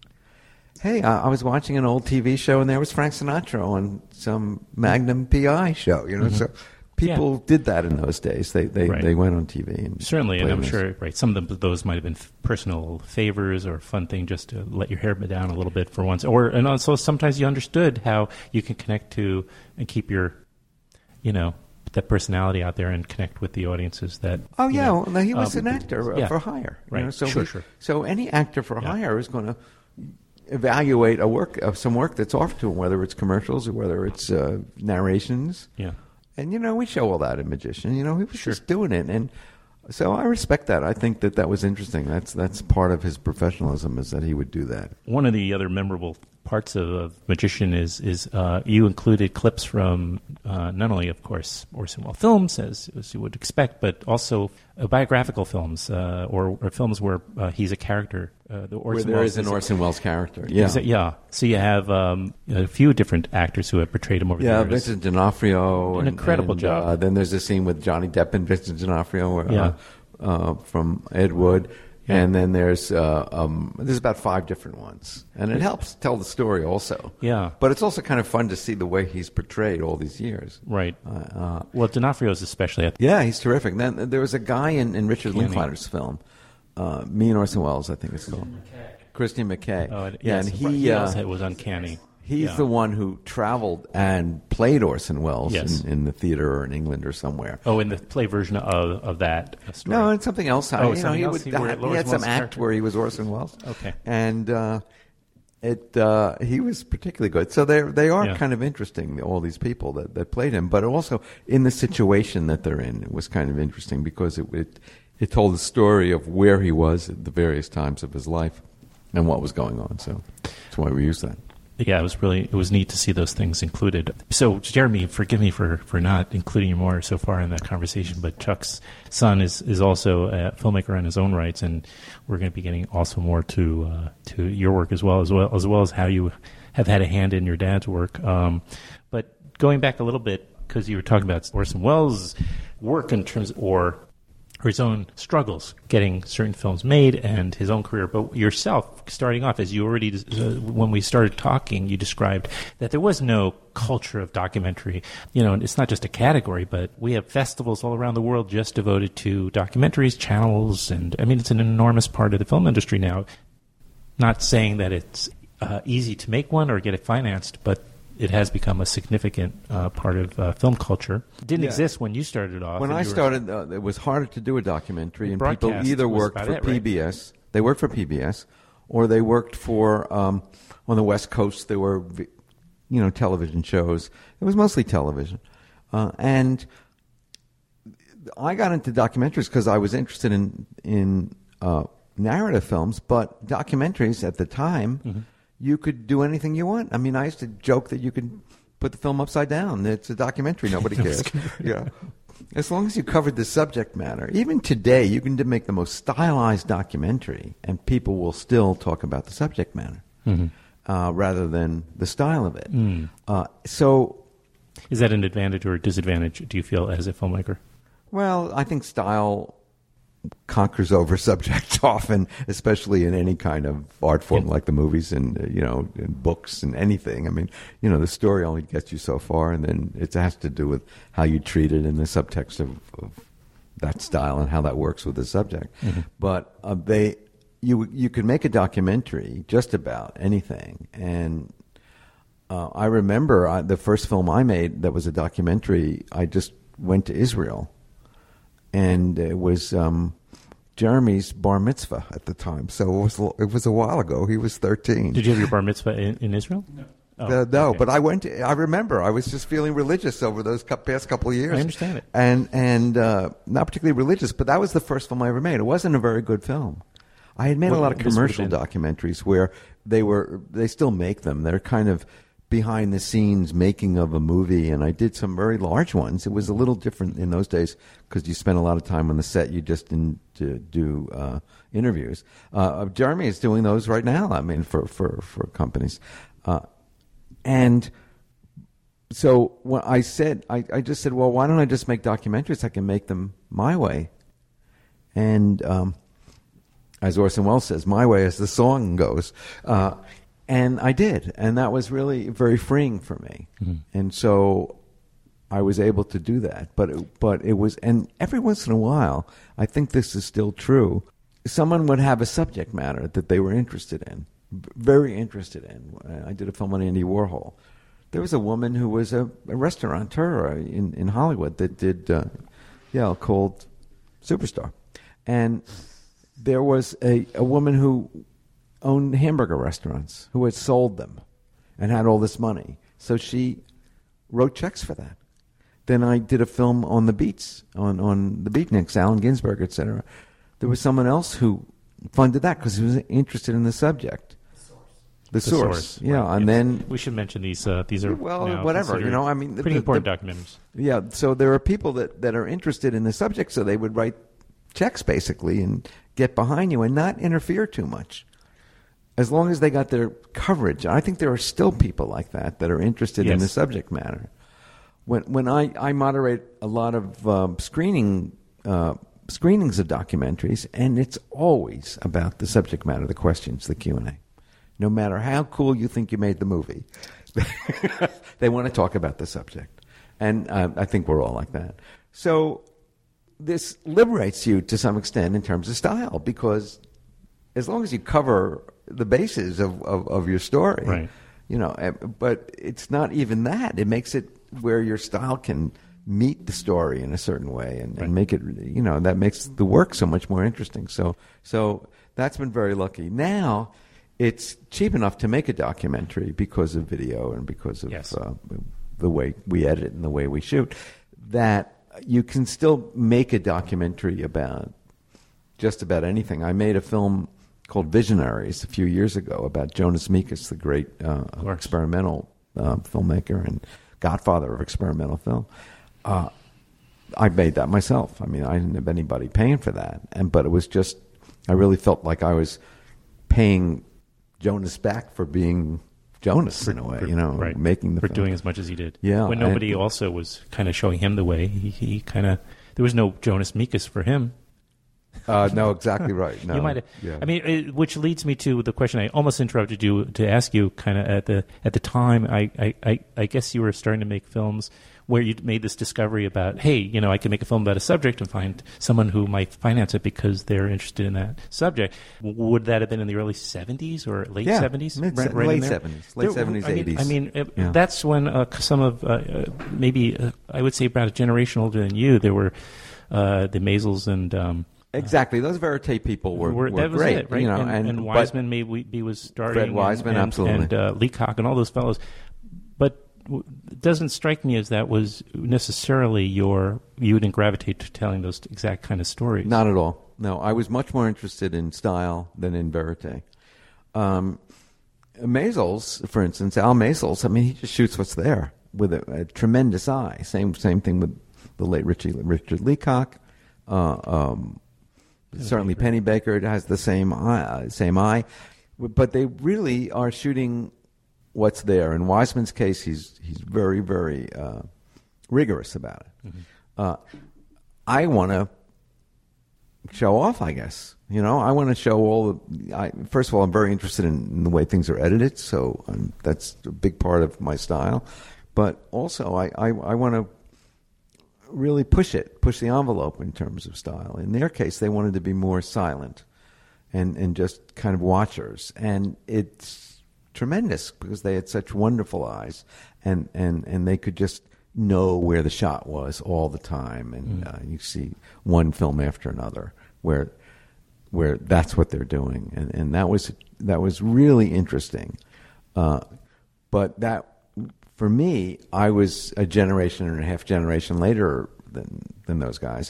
hey, I, I was watching an old T V show, and there was Frank Sinatra on some Magnum P I show. You know, mm-hmm. so people yeah. did that in those days. They they, right. they went on T V and certainly, and I'm this. sure right. Some of them, those might have been personal favors or fun thing just to let your hair down a little bit for once. Or and also sometimes you understood how you can connect to and keep your, you know, that personality out there and connect with the audiences that. Oh yeah, know, well, he was um, an actor yeah. for hire. Right. You know, so sure, he, sure. So any actor for yeah. hire is going to evaluate a work of some work that's offered to him, whether it's commercials or whether it's uh, narrations. Yeah. And you know, we show all that in Magician. You know, he was sure. just doing it, and so I respect that. I think that that was interesting. That's that's part of his professionalism, is that he would do that. One of the other memorable parts of, of Magician is is uh, you included clips from uh, not only, of course, Orson Welles films, as, as you would expect, but also uh, biographical films uh, or, or films where uh, he's a character. Uh, the Orson where there Welles is an is Orson Welles character. Yeah, it, yeah. So you have um, a few different actors who have portrayed him over yeah, the years. Vincent D'Onofrio. An and, incredible and, job. Uh, then there's a scene with Johnny Depp and Vincent D'Onofrio. Uh, yeah. Uh, from Ed Wood. Yeah. And then there's uh, um, there's about five different ones, and it helps tell the story also. Yeah, but it's also kind of fun to see the way he's portrayed all these years. Right. Uh, uh, well, D'Onofrio's especially. Yeah, he's terrific. Then there was a guy in, in Richard Canny. Linklater's film, uh, Me and Orson Welles, I think it's called. Christian McKay. Oh, yeah, yes, and he, he uh, also it was uncanny. He's yeah. the one who traveled and played Orson Welles yes. in, in the theater or in England or somewhere. Oh, in the play version of of that story. No, it's something else. Oh, you something know, else? He, He, would, were he had some Welles' act character? where he was Orson Welles. Okay, and uh, it uh, he was particularly good. So they they are Yeah. kind of interesting. All these people that, that played him, but also in the situation that they're in, it was kind of interesting because it it, it told the story of where he was at the various times of his life and what was going on. So that's why we use that. Yeah, it was really it was neat to see those things included. So, Jeremy, forgive me for, for not including you more so far in that conversation, but Chuck's son is, is also a filmmaker in his own rights, and we're going to be getting also more to uh, to your work as well as well as well as how you have had a hand in your dad's work. Um, but going back a little bit, because you were talking about Orson Welles' work in terms or. or his own struggles getting certain films made and his own career. But yourself, starting off, as you already, uh, when we started talking, you described that there was no culture of documentary. You know, and it's not just a category, but we have festivals all around the world just devoted to documentaries, channels, and I mean, it's an enormous part of the film industry now. Not saying that it's uh, easy to make one or get it financed, but it has become a significant uh, part of uh, film culture. It didn't Yeah. exist when you started off. When and I you were- started, uh, it was harder to do a documentary, and people Broadcast either was worked about for it, right? P B S, they worked for P B S, or they worked for um, on the West Coast. There were, vi- you know, television shows. It was mostly television, uh, and I got into documentaries because I was interested in in uh, narrative films, but documentaries at the time. Mm-hmm. You could do anything you want. I mean, I used to joke that you could put the film upside down. It's a documentary. Nobody cares. Yeah. As long as you covered the subject matter. Even today, you can make the most stylized documentary, and people will still talk about the subject matter Mhm. uh, rather than the style of it. Mm. Uh, so, is that an advantage or a disadvantage, do you feel, as a filmmaker? well, I think style conquers over subject often, especially in any kind of art form like the movies and uh, you know and books and anything. I mean, you know, the story only gets you so far, and then it has to do with how you treat it in the subtext of, of that style and how that works with the subject. Mm-hmm. But uh, they, you you could make a documentary just about anything, and uh, I remember I, the first film I made that was a documentary. I just went to Israel. And it was um, Jeremy's bar mitzvah at the time, so it was it was a while ago. He was thirteen. Did you have your bar mitzvah in, in Israel? No. Oh, uh, no, okay. but I went. To, I remember I was just feeling religious over those cou- past couple of years. I understand it, and and uh, not particularly religious, but that was the first film I ever made. It wasn't a very good film. I had made What- a lot of this would've commercial been- documentaries where they were. They still make them. They're kind of behind the scenes making of a movie, and I did some very large ones. It was a little different in those days because you spent a lot of time on the set. You just didn't uh, do uh, interviews. Uh, Jeremy is doing those right now. I mean, for for for companies, uh, and so when I said, I, I just said, well, why don't I just make documentaries? I can make them my way, and um, as Orson Welles says, my way as the song goes. Uh, And I did, and that was really very freeing for me. Mm-hmm. And so I was able to do that. But it, but it was, and every once in a while, I think this is still true. Someone would have a subject matter that they were interested in, v- very interested in. I did a film on Andy Warhol. There was a woman who was a, a restaurateur in in Hollywood that did, uh, yeah, called Superstar, and there was a a woman who owned hamburger restaurants, who had sold them and had all this money. So she wrote checks for that. Then I did a film on the Beats, on, on the Beatniks, Allen Ginsberg, et cetera. There was someone else who funded that because he was interested in the subject. The source. The source, yeah. Right. And then... We should mention these. Uh, these are, well, now whatever, you know, I mean... pretty the, important the, documentaries. Yeah, so there are people that, that are interested in the subject, so they would write checks, basically, and get behind you and not interfere too much. As long as they got their coverage. I think there are still people like that that are interested Yes. in the subject matter. When when I, I moderate a lot of um, screening uh, screenings of documentaries, and it's always about the subject matter, the questions, the Q and A. No matter how cool you think you made the movie, they want to talk about the subject. And uh, I think we're all like that. So this liberates you to some extent in terms of style, because as long as you cover the bases of, of, of your story, right. you know, but it's not even that. It makes it where your style can meet the story in a certain way and, right. and make it, you know, that makes the work so much more interesting. So, so that's been very lucky. Now it's cheap enough to make a documentary because of video and because of yes. uh, the way we edit and the way we shoot, that you can still make a documentary about just about anything. I made a film called Visionaries a few years ago about Jonas Mekas, the great uh, experimental uh, filmmaker and godfather of experimental film. Uh, I made that myself. I mean, I didn't have anybody paying for that, and but it was just, I really felt like I was paying Jonas back for being Jonas for, in a way, for, you know, right. making the for film. doing as much as he did. Yeah, when nobody and, also was kind of showing him the way. He, he kind of there was no Jonas Mekas for him. Uh, no, exactly right. No, you might have. Yeah. I mean, it, which leads me to the question I almost interrupted you to ask you. Kind of at the at the time, I, I, I, I guess you were starting to make films where you made this discovery about, hey, you know, I can make a film about a subject and find someone who might finance it because they're interested in that subject. Would that have been in the early seventies or late yeah, seventies? Mid- right, right late in there? seventies, late there, seventies, I mean, eighties. I mean, it, yeah. that's when uh, some of uh, uh, maybe uh, I would say about a generation older than you. There were uh, the Maisels and. Um, Exactly, those Verite people were, were, were that was great, it, right? you know, and, and, and Wiseman maybe was starting. Fred Wiseman, and, and, absolutely, and uh, Leacock and all those fellows. But it doesn't strike me as that was necessarily your you didn't gravitate to telling those exact kind of stories. Not at all. No, I was much more interested in style than in verite. Um, Maisels, for instance, Al Maisels. I mean, he just shoots what's there with a, a tremendous eye. Same same thing with the late Richie, Richard Leacock. Uh, um, Certainly, Penny Baker has the same eye, same eye, but they really are shooting what's there. In Wiseman's case, he's he's very very uh, rigorous about it. Mm-hmm. Uh, I want to show off, I guess. You know, I want to show all the. I, first of all, I'm very interested in, in the way things are edited, so um, that's a big part of my style. But also, I I, I want to. really push it, push the envelope in terms of style. In their case, they wanted to be more silent and, and just kind of watchers. And it's tremendous because they had such wonderful eyes and, and, and they could just know where the shot was all the time. And mm. uh, you see one film after another where where that's what they're doing. And, and that was that was really interesting. Uh, but that For me, I was a generation and a half generation later than than those guys.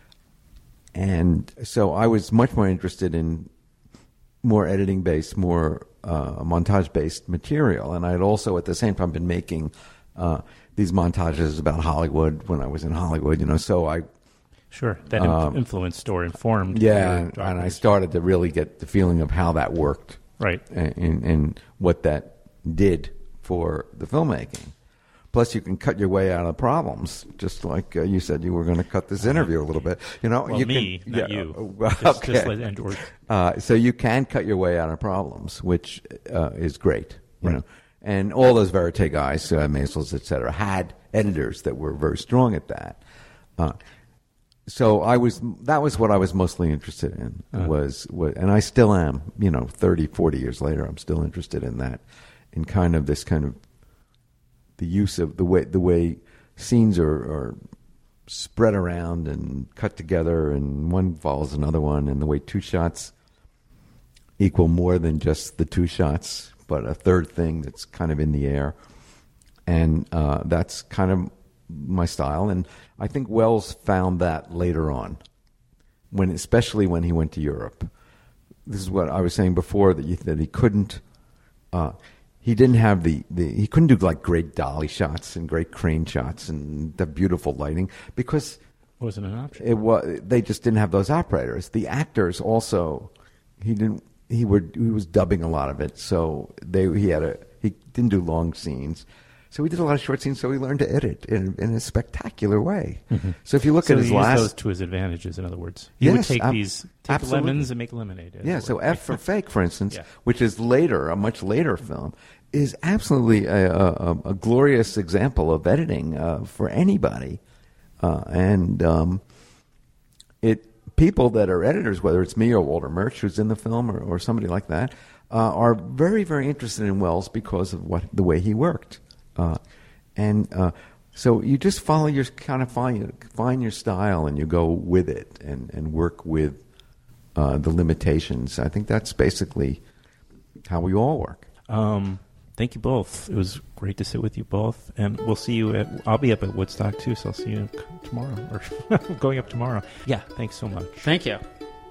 And so I was much more interested in more editing-based, more uh, montage-based material. And I had also, at the same time, been making uh, these montages about Hollywood when I was in Hollywood, you know, so I... Sure, that um, influenced or informed. Yeah, and, and I started to really get the feeling of how that worked. Right. And, and what that did for the filmmaking. Plus, you can cut your way out of problems, just like uh, you said you were going to cut this interview a little bit. You know, well, you me, can, not yeah, you. Uh, just, okay. just like, or, uh, so you can cut your way out of problems, which uh, is great. You right. know, and all those verite guys, uh, Maisels, et cetera, had editors that were very strong at that. Uh, so I was that was what I was mostly interested in uh-huh. was, was, and I still am. You know, thirty, forty years later, I'm still interested in that, in kind of this kind of. The use of the way the way scenes are, are spread around and cut together, and one follows another one, and the way two shots equal more than just the two shots, but a third thing that's kind of in the air, and uh, that's kind of my style. And I think Wells found that later on, when especially when he went to Europe. This is what I was saying before that you, that he couldn't. Uh, He didn't have the, the he couldn't do like great dolly shots and great crane shots and the beautiful lighting because it wasn't an option. It was they just didn't have those operators. The actors also he didn't he were he was dubbing a lot of it, so they he had a he didn't do long scenes, So we did a lot of short scenes, so we learned to edit in, in a spectacular way. Mm-hmm. So if you look so at his he used last... those to his advantages, in other words. He yes, would take ab- these take absolutely. lemons and make lemonade. Yeah, so F for Fake, for instance, yeah. which is later, a much later film, is absolutely a, a, a glorious example of editing uh, for anybody. Uh, and um, it people that are editors, whether it's me or Walter Murch, who's in the film, or, or somebody like that, uh, are very, very interested in Welles because of what the way he worked. Uh, and uh, so you just follow your, kind of find, find your style and you go with it and, and work with uh, the limitations. I think that's basically how we all work. Um, thank you both. It was great to sit with you both. And we'll see you at, I'll be up at Woodstock too, so I'll see you tomorrow, or going up tomorrow. Yeah, thanks so much. Thank you.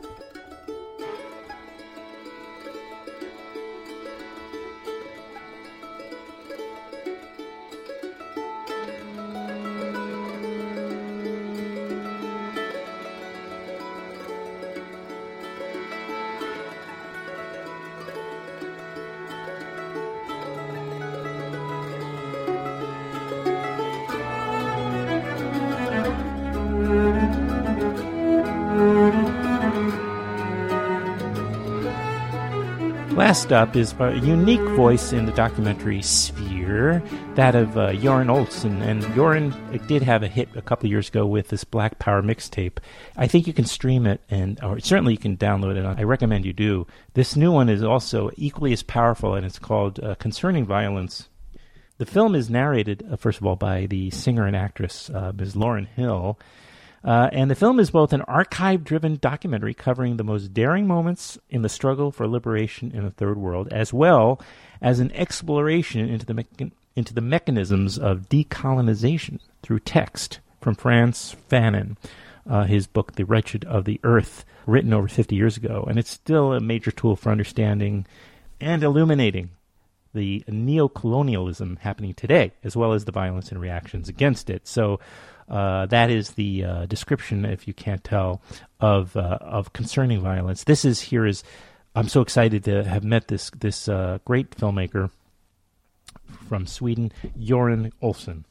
Last up is a unique voice in the documentary sphere, that of uh, Joran Olsen. And Joran did have a hit a couple of years ago with this Black Power mixtape. I think you can stream it, and or certainly you can download it. I recommend you do. This new one is also equally as powerful, and it's called uh, Concerning Violence. The film is narrated, uh, first of all, by the singer and actress, uh, Miz Lauryn Hill. Uh, and the film is both an archive-driven documentary covering the most daring moments in the struggle for liberation in the Third World, as well as an exploration into the me- into the mechanisms of decolonization through text from Frantz Fanon, uh, his book *The Wretched of the Earth*, written over fifty years ago. And it's still a major tool for understanding and illuminating the neocolonialism happening today, as well as the violence and reactions against it. So uh, that is the uh, description, if you can't tell, of uh, of Concerning Violence. This is here is I'm so excited to have met this this uh, great filmmaker from Sweden, Joran Olsen.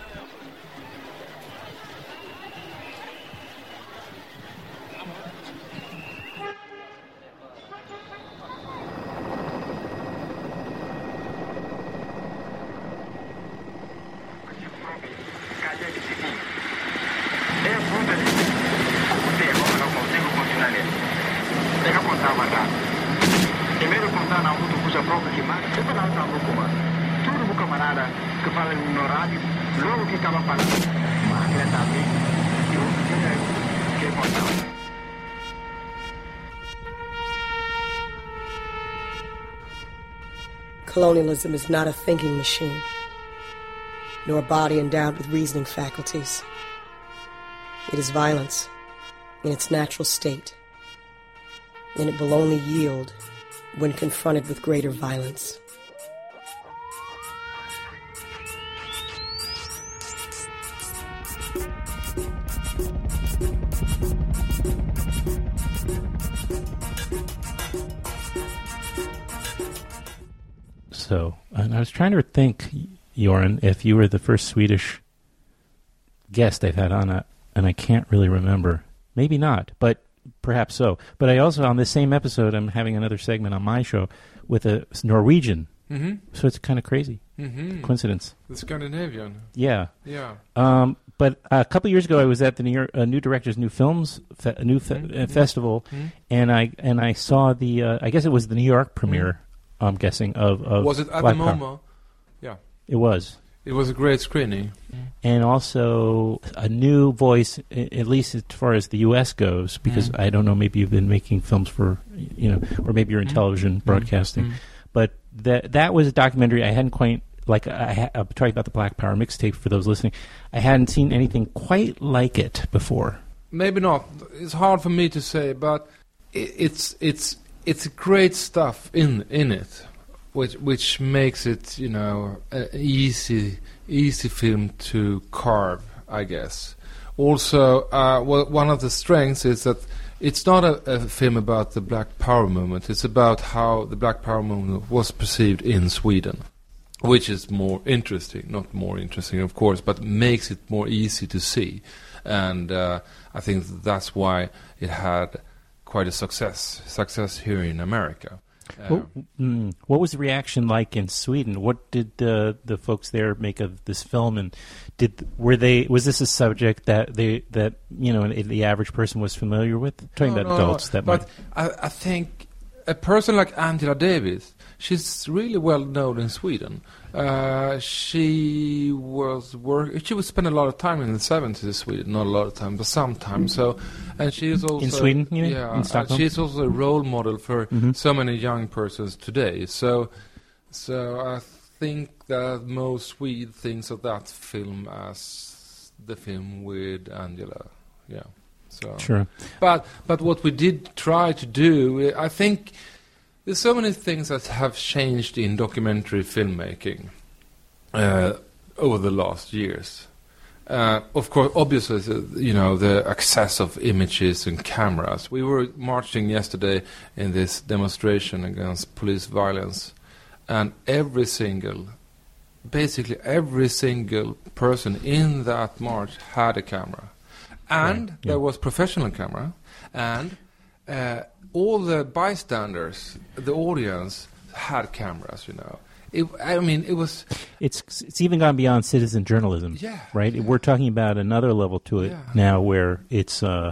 Colonialism is not a thinking machine, nor a body endowed with reasoning faculties. It is violence in its natural state, and it will only yield when confronted with greater violence. So, and I was trying to think, Joran, if you were the first Swedish guest I've had on, a, and I can't really remember. Maybe not, but perhaps so. But I also, on this same episode, I'm having another segment on my show with a Norwegian. Mm-hmm. So it's kind of crazy. Mm-hmm. Coincidence. The Scandinavian. Yeah. Yeah. Um, but a couple of years ago, I was at the New, York, uh, New Directors New Films fe- a new fe- mm-hmm. uh, festival, mm-hmm. and I and I saw the uh, I guess it was the New York premiere. Mm-hmm. I'm guessing of, of was it at Black the Power. MoMA? Yeah, it was. It was a great screening, and also a new voice, at least as far as the U S goes. Because mm. I don't know, maybe you've been making films for, you know, or maybe you're in mm. television broadcasting. Mm. But that that was a documentary I hadn't quite like. I ha- I'm talking about the Black Power mixtape for those listening. I hadn't seen anything quite like it before. Maybe not. It's hard for me to say, but it, it's it's. It's great stuff in in it, which which makes it, you know, an easy easy film to carve, I guess. Also, uh, well, one of the strengths is that it's not a, a film about the Black Power movement. It's about how the Black Power movement was perceived in Sweden. which is more interesting, not more interesting, of course, but makes it more easy to see. And uh, I think that's why it had quite a success success here in America. Uh, What, mm, what was the reaction like in Sweden? What did uh, the folks there make of this film? And did were they was this a subject that they that you know the average person was familiar with? I'm talking no, about no, adults no, that but might. I, I think a person like Angela Davis, she's really well known in Sweden. Uh, she was work. She would spend a lot of time in the seventies in Sweden, not a lot of time, but sometimes. So, and she is also In Sweden, you mean? Yeah, In uh, Stockholm? she's also a role model for Mhm. so many young persons today. So, so I think that most Swede thinks of that film as the film with Angela. Yeah. So Sure. But but what we did try to do, I think. There's so many things that have changed in documentary filmmaking uh, over the last years. Uh, of course, obviously, the, you know, the access of images and cameras. We were marching yesterday in this demonstration against police violence, and every single, basically every single person in that march had a camera. And Right, yeah. there was professional camera, and uh, all the bystanders, the audience, had cameras, you know. It, I mean, it was... It's it's even gone beyond citizen journalism, Yeah, right? We're talking about another level to it Yeah. now, where it's uh,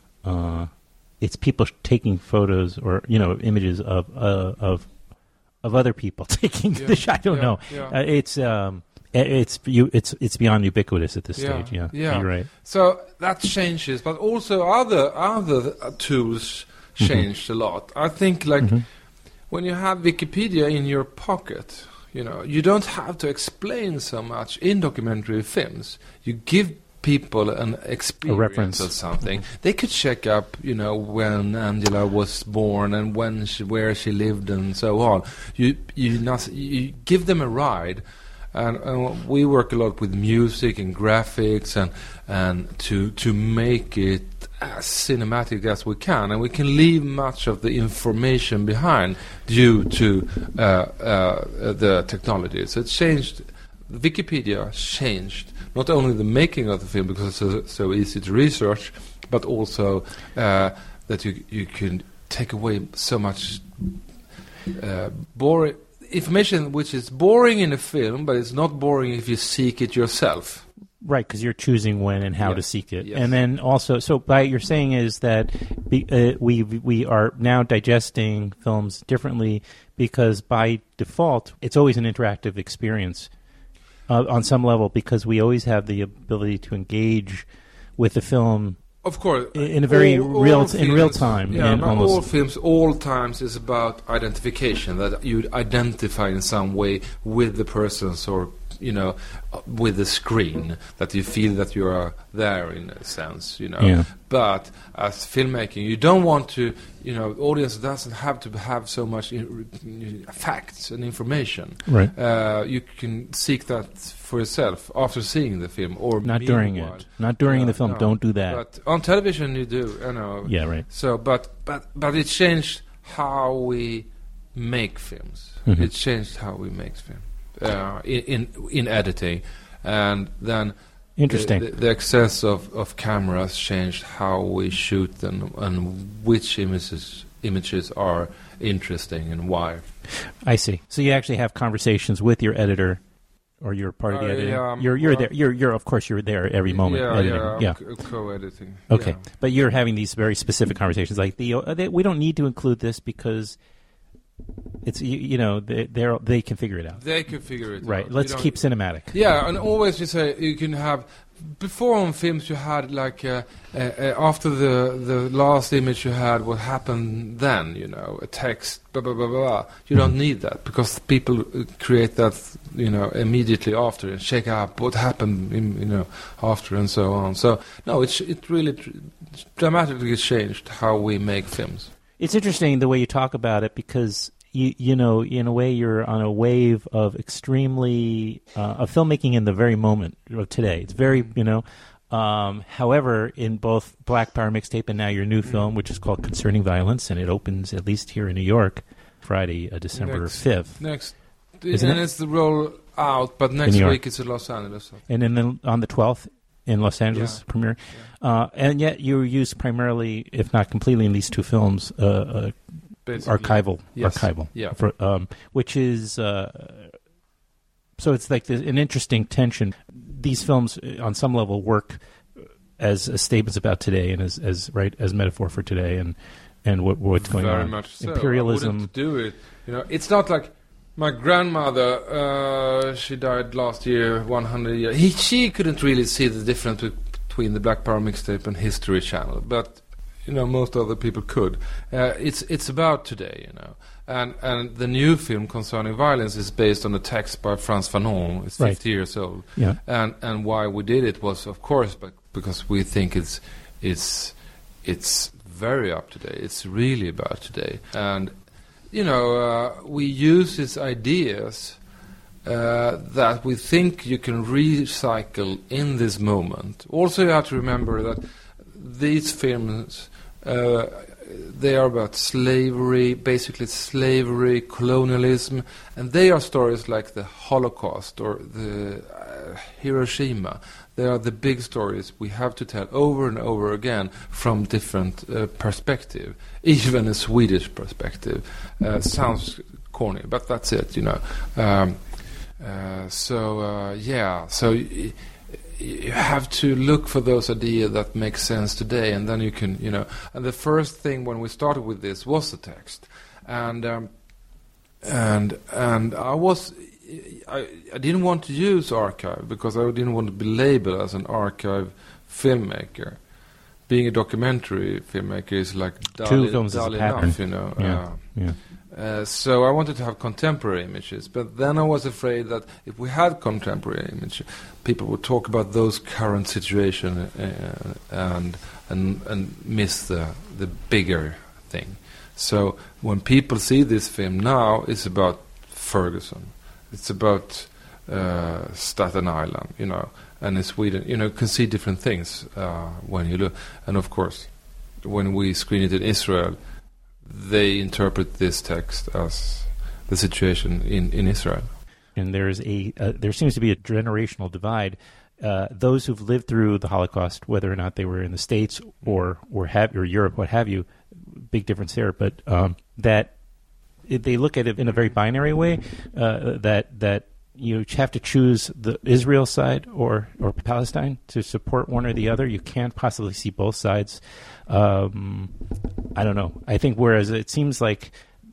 uh, it's people taking photos or you know images of uh, of of other people taking Yeah, the shot. I don't yeah, know. yeah. Uh, it's um, i- it's you. It's it's beyond ubiquitous at this stage. Yeah, yeah. you're right. So that changes, but also other other uh, tools changed a lot. I think, like, Mhm. when you have Wikipedia in your pocket, you know, you don't have to explain so much in documentary films. You give people an experience reference. or something. They could check up, you know, when Angela was born and when she, where she lived and so on. You you not you give them a ride. And, and we work a lot with music and graphics and and to to make it as cinematic as we can, and we can leave much of the information behind due to uh, uh, the technology. So it changed. Wikipedia changed not only the making of the film because it's so, so easy to research, but also uh, that you you can take away so much uh, boring information which is boring in a film, but it's not boring if you seek it yourself. Right, because you're choosing when and how Yes, to seek it, yes. and then also, so by you're saying is that be, uh, we we are now digesting films differently because by default it's always an interactive experience uh, on some level because we always have the ability to engage with the film. Of course, in, in a very all- real all in real films- time. Yeah, and but almost, all films, all times is about identification. That you identify in some way with the persons, or you know, uh, with the screen. That you feel that you are there in a sense. You know. Yeah. But as filmmaking, you don't want to. You know, the audience doesn't have to have so much in, facts and information. Right. Uh, you can seek that for yourself after seeing the film, or Not during meanwhile. it. Not during No, the film. no. Don't do that. But on television, you do. You know. Yeah, right. So, but but but it changed how we make films. Mhm. It changed how we make film uh, in, in in editing, and then Interesting. The, the, the access of, of cameras changed how we shoot them and which images images are interesting and why. I see. So you actually have conversations with your editor, or you're part of the Uh, editing. yeah, um, you're you're well- there. You're you're of course you're there every moment. Yeah, editing. yeah, I'm yeah. co- co-editing. Okay, yeah. but you're having these very specific conversations, like the uh, they, we don't need to include this because it's you, you know they they're, they can figure it out. They can figure it Right. out. Let's You don't- keep cinematic. Yeah, and always you say you can have. Before on films, you had like uh, uh, uh, after the the last image you had, what happened then? You know, a text, blah blah blah blah. You don't need that because people uh, create that, you know, immediately after and check up what happened, in, you know, after and so on. So no, it's it really tr- dramatically changed how we make films. It's interesting the way you talk about it because you you know in a way you're on a wave of extremely uh, of filmmaking in the very moment of today. It's very you know. Um, however, in both Black Power Mixtape and now your new film, which is called Concerning Violence, and it opens at least here in New York Friday, uh, December Next- fifth. Next isn't and it? it's the roll out, but next New York. week it's in Los Angeles. And then the, on the twelfth in Los Angeles Yeah. premiere. Uh, and yet you were used primarily, if not completely, in these two films, uh, uh, Basically, archival, yes. archival, Yeah. for, um, which is uh, so it's like the, an interesting tension. These films, uh, on some level, work as, as statements about today and as, as right as metaphor for today and and what, what's going Very on. much so. Imperialism. I wouldn't do it. You know, it's not like my grandmother. Uh, she died last year, one hundred years. He, she couldn't really see the difference with, between the Black Power mixtape and History Channel, but you know, most other people could. Uh, it's it's about today, you know, and and the new film concerning violence is based on a text by Frantz Fanon. It's Right. fifty years old, Yeah. and and why we did it was, of course, but because we think it's it's it's very up to date. It's really about today, and you know, uh, we use his ideas uh, that we think you can recycle in this moment. Also, you have to remember that these films, uh, they are about slavery, basically slavery, colonialism, and they are stories like the Holocaust or the uh, Hiroshima. They are the big stories we have to tell over and over again from different uh, perspective, even a Swedish perspective. Uh, sounds corny, but that's it, you know. Um, uh, so, uh, yeah, so y- you have to look for those ideas that make sense today, and then you can, you know. And the first thing when we started with this was the text, and um, and and I was, I, I didn't want to use archive because I didn't want to be labeled as an archive filmmaker. Being a documentary filmmaker is like dull, Two films dull is a pattern. enough, you know. Yeah, Uh, yeah. Uh, so I wanted to have contemporary images, but then I was afraid that if we had contemporary images, people would talk about those current situation uh, and and and miss the the bigger thing. So when people see this film now, it's about Ferguson, it's about uh, Staten Island, you know, and in Sweden, you know, you can see different things uh, when you look. And of course, when we screen it in Israel, they interpret this text as the situation in, in Israel. And there's a uh, there seems to be a generational divide. Uh, those who've lived through the Holocaust, whether or not they were in the States or or have or Europe, what have you, big difference there. But um, that it, they look at it in a very binary way. Uh, that that you have to choose the Israel side or or Palestine to support one or the other. You can't possibly see both sides. Um, I don't know. I think whereas it seems like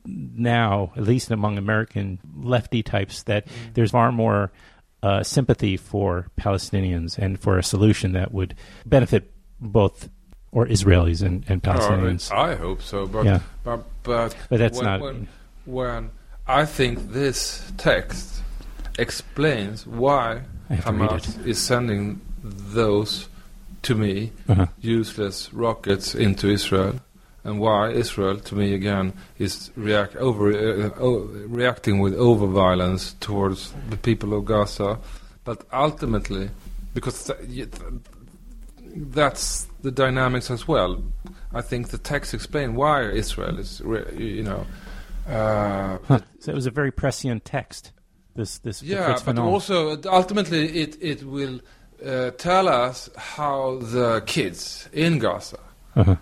now, at least among American lefty types, that mm. there's far more uh, sympathy for Palestinians and for a solution that would benefit both or Israelis and, and Palestinians. Oh, I hope so, but yeah. but, but, but that's when, not. When, when I think this text explains why Hamas is sending those, to me, uh-huh. useless rockets into Israel, and why Israel, to me again, is react over uh, o- reacting with over violence towards the people of Gaza, but ultimately, because th- th- that's the dynamics as well. I think the text explain why Israel is, re- you know. Uh, huh. So it was a very prescient text. This, this, yeah, but also uh, ultimately it it will uh, tell us how the kids in Gaza uh-huh.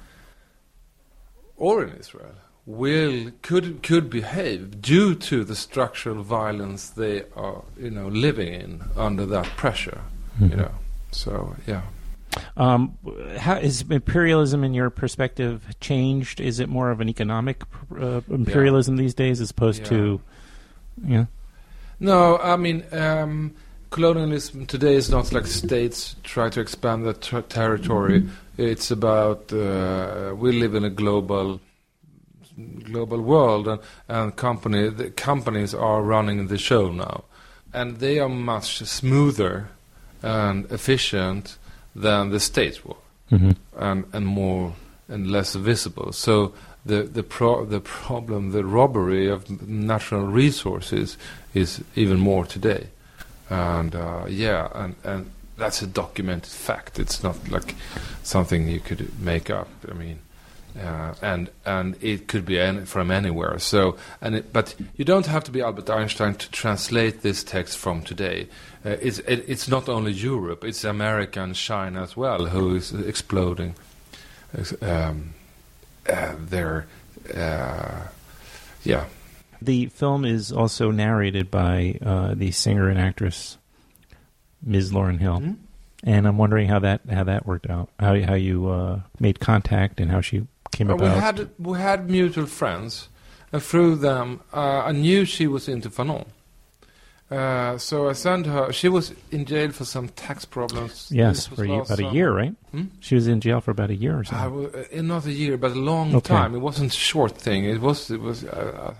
or in Israel will could could behave due to the structural violence they are, you know, living in under that pressure. Mm-hmm. You know, so yeah. Um, how is imperialism, in your perspective, changed? Is it more of an economic uh, imperialism yeah. these days, as opposed yeah. to, yeah? No, I mean, um, colonialism today is not like states try to expand their ter- territory. Mm-hmm. It's about uh, we live in a global global world, and and company the companies are running the show now, and they are much smoother and efficient than the states were, mm-hmm. and and more and less visible. So the the pro- the problem, the robbery of natural resources, is even more today, and uh, yeah, and and that's a documented fact. It's not like something you could make up. I mean, uh, and and it could be any, from anywhere. So, and it, but you don't have to be Albert Einstein to translate this text from today. Uh, it's it, it's not only Europe; it's America and China as well, who is exploding um, uh, their uh, yeah. The film is also narrated by uh, the singer and actress Miz Lauryn Hill, Mm-hmm. and I'm wondering how that how that worked out. How how you uh, made contact and how she came Uh, about. we had we had mutual friends, and through them, uh, I knew she was into Fanon. Uh, so I sent her. She was in jail for some tax problems. Yes, This was for a year, last about a summer. year, right? Hmm? She was in jail for about a year or something. I w- uh, not a year, but a long Okay. time. It wasn't a short thing. It was. It was. Uh, uh,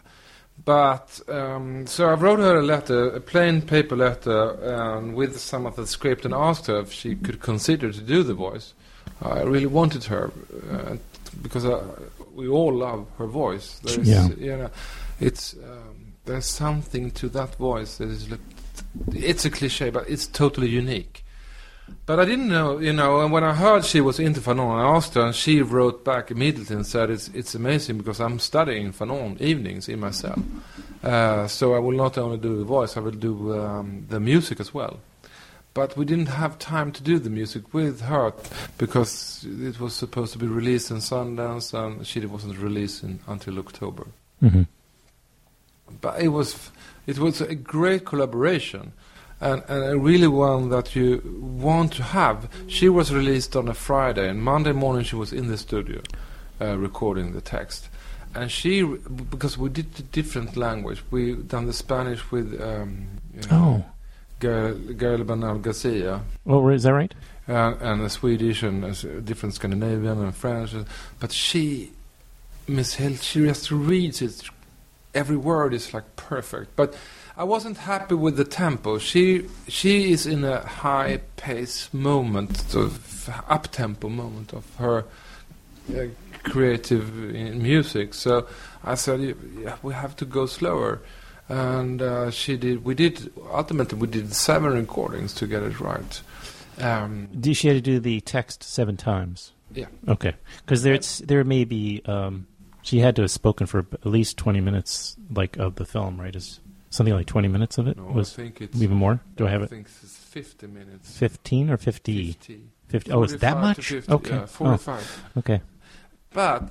but um, so I wrote her a letter, a plain paper letter, um, with some of the script, and asked her if she could consider to do the voice. I really wanted her uh, because uh, we all love her voice. There's, Yeah. you know, it's um, there's something to that voice that is. It's a cliche, but it's totally unique. But I didn't know, you know, and when I heard she was into Fanon, I asked her, and she wrote back immediately and said, it's it's amazing because I'm studying Fanon evenings in my cell. Uh, so I will not only do the voice, I will do um, the music as well. But we didn't have time to do the music with her because it was supposed to be released in Sundance, and she wasn't released in, until October. Mm-hmm. But it was it was a great collaboration. And, and a really one that you want to have. She was released on a Friday, and Monday morning she was in the studio uh, recording the text. And she, because we did the different language, we done the Spanish with um, you know, Oh. Gael, Gael Bernal Garcia. Oh, is that right? And, and the Swedish and uh, different Scandinavian and French. But she, Miss Hill, she just reads it. Every word is like perfect. But I wasn't happy with the tempo. She she is in a high pace moment, of up tempo moment of her uh, creative in music. So I said, yeah, we have to go slower. And uh, she did. We did ultimately we did seven recordings to get it right. Um, Did she had to do the text seven times? Yeah. Okay, because there's there may be um, she had to have spoken for at least twenty minutes, like of the film, right? Is something like twenty minutes of it? No, was I think it's even more. Do I have I it? think it's fifty minutes. Fifteen or fifty? Fifty. Fifty. Oh, it's that forty-five to much? fifty, Okay. yeah, forty-five. Oh, okay. But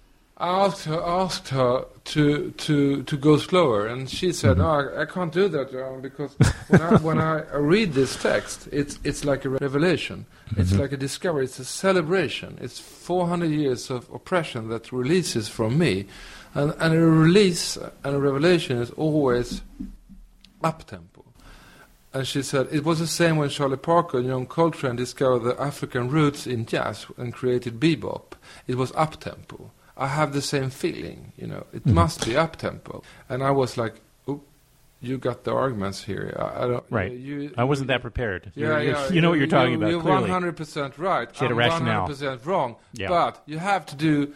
I asked her, asked her to to to go slower, and she said, "No, I, I can't do that uh, because when I when I read this text, it's it's like a revelation. It's Mhm. like a discovery. It's a celebration. It's four hundred years of oppression that releases from me, and and a release and a revelation is always up tempo." And she said it was the same when Charlie Parker and John Coltrane discovered the African roots in jazz and created bebop. It was up tempo. I have the same feeling, you know. It Mhm. must be up tempo. And I was like, "Oh, you got the arguments here." I, I don't. Right. You, I wasn't that prepared. Yeah, You're- you're- yeah. you know what you're talking about, You're clearly. one hundred percent right. She had a I'm rationale. one hundred percent wrong. Yeah. But you have to do,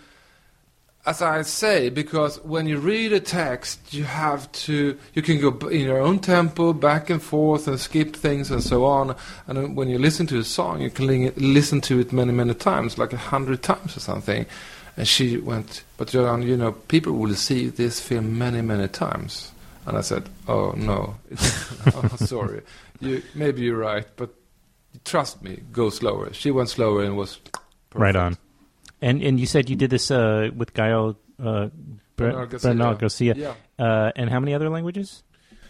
as I say, because when you read a text, you have to. You can go b- in your own tempo, back and forth, and skip things and so on. And then when you listen to a song, you can li- listen to it many, many times, like a hundred times or something. And she went, "But Göran, you know, people will see this film many, many times." And I said, "Oh no, oh, sorry. You maybe you're right, but trust me, go slower." She went slower and was perfect. Right on. And and you said you did this uh, with Gael uh, Bernal Bre- Garcia. Bernal Garcia. Yeah. Uh, and how many other languages?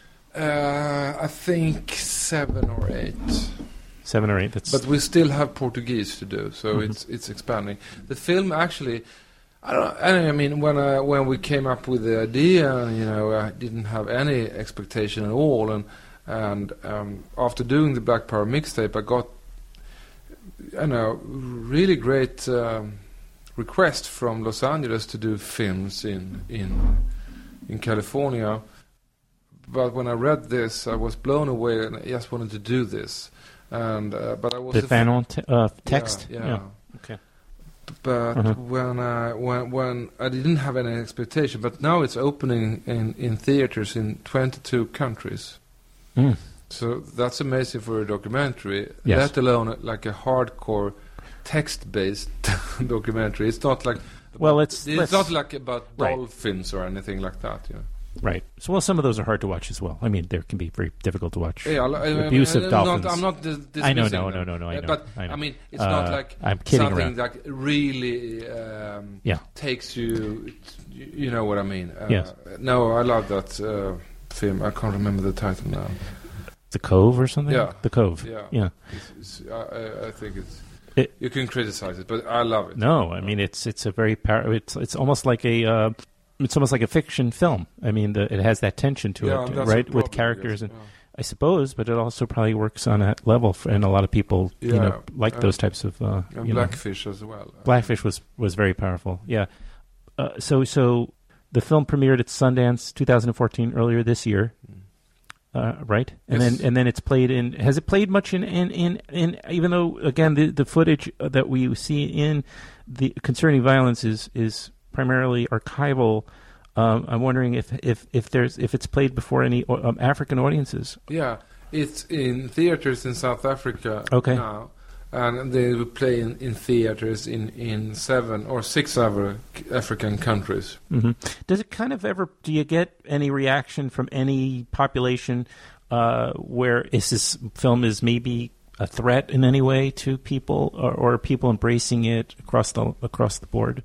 Uh, I think seven or eight. Seven or eight. That's But we still have Portuguese to do, so Mhm. it's it's expanding. The film actually, I don't. I mean, when I, when we came up with the idea, you know, I didn't have any expectation at all, and and um, after doing the Black Power mixtape, I got, you know, really great um, request from Los Angeles to do films in in in California. But when I read this, I was blown away, and I just wanted to do this. And uh, but I was the af- Fanon te- uh, text. Yeah, yeah. Okay. But Uh-huh. when I when when I didn't have any expectation, but now it's opening in in theaters in twenty-two countries. Mm. So that's amazing for a documentary. Yes. Let alone uh, like a hardcore text-based documentary. It's not like Well, it's it's let's- not like about Right. dolphins or anything like that. You know. Right. So, well, some of those are hard to watch as well. I mean, they can be very difficult to watch. Yeah, I- I- Abusive I- I'm dolphins. Not, I'm not dis- dismissing I know, no, them. no, no, no. I Uh, know. But I, know. mean, it's Uh, not like I'm kidding something around. that really um, Yeah. takes you. You you know what I mean? Uh, Yes. No, I love that uh, film. I can't remember the title now. The Cove or something. Yeah, The Cove. Yeah, Yeah. It's, it's, I, I- I think it's. It- you can criticize it, but I love it. No, I mean it's it's a very power. It's it's almost like a uh, it's almost like a fiction film. I mean, the, it has that tension to Yeah, it, that's right, the with problem, characters, yes, and yeah. I suppose, but it also probably works on that level, for, and a lot of people, you Yeah, know, like uh, those types of. Uh, and you know. Blackfish as well. Blackfish was was very powerful. Yeah. Uh, so so the film premiered at Sundance twenty fourteen earlier this year. Uh, right, and Yes. then and then it's played in. Has it played much in in, in, in even though again the, the footage that we see in the concerning violence is is primarily archival. Um, I'm wondering if, if, if there's if it's played before any um, African audiences. Yeah, it's in theaters in South Africa Okay. now, and they will play in, in theaters in, in seven or six other c- African countries. hmm Does it kind of ever? Do you get any reaction from any population uh, where is this film is maybe a threat in any way to people, or, or are people embracing it across the across the board?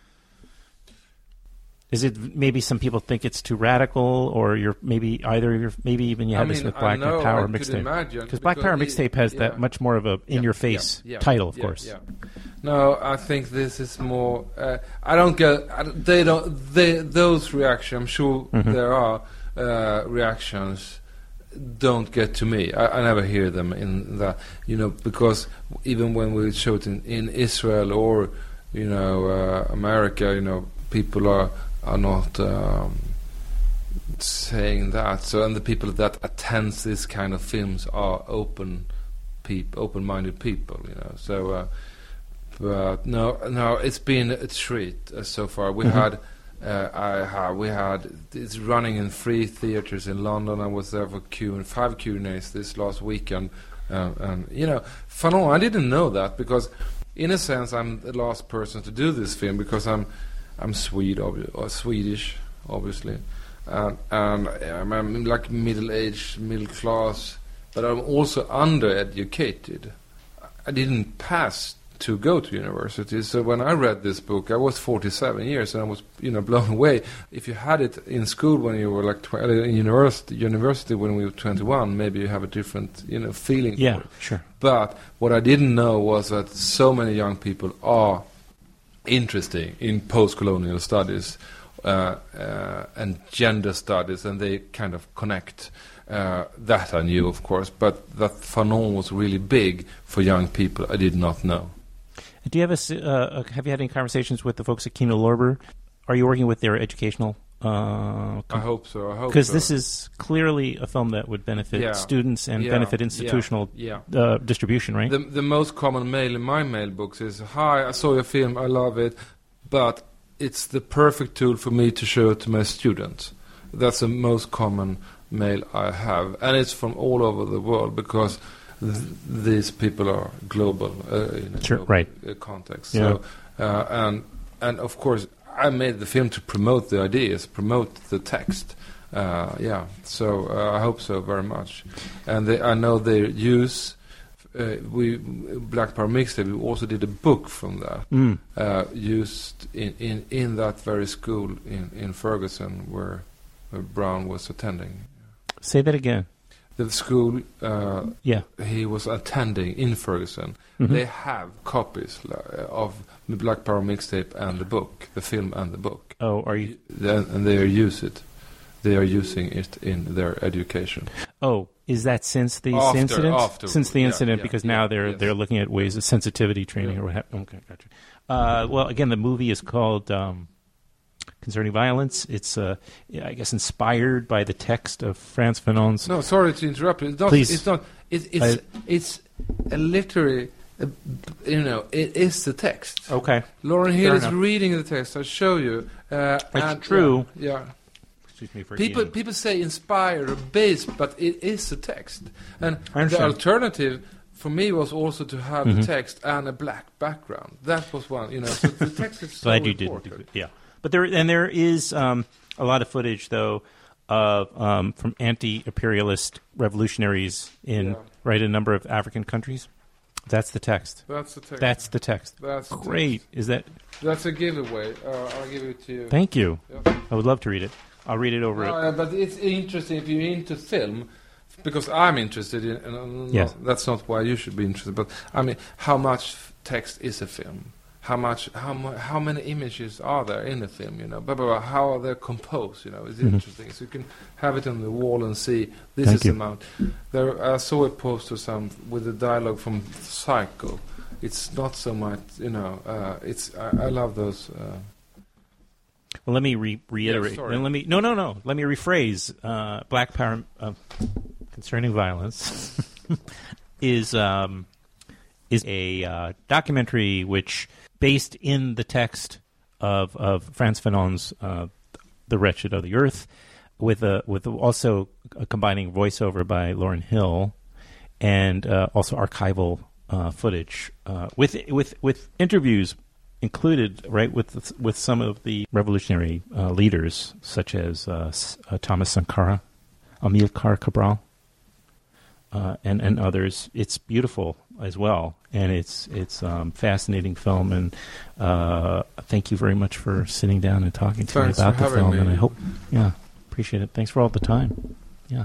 Is it maybe some people think it's too radical, or you're maybe either you're maybe even you I had this mean, with I Black know, Power I could mixtape, imagine, because Black Power because it- mixtape has yeah. that much more of a in your face Yeah, yeah, title, of yeah, course. Yeah. No, I think this is more. Uh, I don't get. I, don't- they don't. They those reactions. I'm sure Mhm. there are uh, reactions. Don't get to me. I, I never hear them in that. You know, because even when we show it in, in Israel or you know uh, America, you know, people are are not. Um, saying that. So, and the people that attends this kind of films are open, peop, open-minded people. You know. So, uh, but no, no, it's been a treat uh, so far. We Mhm. had, uh, I ha we had. It's running in three theaters in London. I was there for Q and five Q and A's this last weekend, um, and you know, Fanon. I didn't know that because, in a sense, I'm the last person to do this film because I'm, I'm Swede, obvi- or Swedish, obviously. And, and I'm, I'm like middle-aged, middle class, but I'm also undereducated. I didn't pass to go to university, so when I read this book, I was forty-seven years, and I was, you know, blown away. If you had it in school when you were like tw- uh, in university, university when we were twenty-one, maybe you have a different, you know, feeling. Yeah, for it. sure. But what I didn't know was that so many young people are interested in post-colonial studies. Uh, uh, and gender studies, and they kind of connect. Uh, that I knew, of course, but that Fanon was really big for young people, I did not know. Do you have a s- uh, have you had any conversations with the folks at Kino Lorber? Are you working with their educational? Uh, I hope so. I hope because so. this is clearly a film that would benefit Yeah. students and Yeah. benefit Yeah. institutional Yeah. Uh, distribution, right? The, the most common mail in my mailbox is, "Hi, I saw your film, I love it, but it's the perfect tool for me to show to my students." That's the most common mail I have, and it's from all over the world because th- these people are global uh, in a Sure, global, right. uh, context. Yeah. So, uh, and and of course, I made the film to promote the ideas, promote the text. Uh, yeah, so uh, I hope so very much, and they, I know they use. Uh, we Black Power Mixtape. We also did a book from that, Mm. uh, used in, in, in that very school in, in Ferguson where, where Brown was attending. Say that again. The school, uh, Yeah. he was attending in Ferguson. Mhm. They have copies uh, of the Black Power Mixtape and the book, the film and the book. Oh, are you? Then, and they are use it. They are using it in their education. Oh, is that since the After- incident? after, since the yeah, incident, yeah, because yeah, now they're yes. they're looking at ways of sensitivity training Yeah. or what have. Okay, gotcha. Uh, well, again, the movie is called um, Concerning Violence. It's, uh, I guess, inspired by the text of Frantz Fanon's. No, sorry to interrupt you. It's not. Please. It's not. It, it's I- it's a literary. Uh, you know, it is the text. Okay. Lauren Fair Hill is enough. reading the text. I'll show you. Uh, It's and, true. Yeah. yeah. Excuse me for People eating. people say inspired or based, but it is the text. And I the understand. alternative for me was also to have Mhm. the text and a black background. That was one, you know. So the text is so Glad you important. didn't. Do it. Yeah, but there and there is um, a lot of footage though of um, from anti-imperialist revolutionaries in Yeah. right a number of African countries. That's the text. That's the text. That's the text. That's the great. Is that? That's a giveaway. Uh, I'll give it to you. Thank you. Yeah. I would love to read it. I'll read it over. No, it. uh, but it's interesting if you're into film, because I'm interested in. And, uh, Yes. no, that's not why you should be interested. But I mean, how much f- text is a film? How much? How mu- How many images are there in a film? You know, blah, blah, blah, how are they composed? You know, it's Mhm. interesting. So you can have it on the wall and see this Thank is you. the amount. There, I saw a poster some with a dialogue from Psycho. It's not so much, you know. Uh, it's I, I love those. Uh, Well, let me re- reiterate. Yeah, sorry. No, let me no, no, no. Let me rephrase. Uh, Black Power uh, concerning violence is um, is a uh, documentary which based in the text of of Frantz Fanon's uh, "The Wretched of the Earth," with a with also a combining voiceover by Lauryn Hill and uh, also archival uh, footage uh, with with with interviews included, right, with with some of the revolutionary uh, leaders, such as uh, S- uh, Thomas Sankara, Amilcar Cabral, uh, and and others. It's beautiful as well, and it's it's um, fascinating film. And uh, thank you very much for sitting down and talking to Thanks me about for the having film. me. And I hope, yeah, appreciate it. Thanks for all the time. Yeah.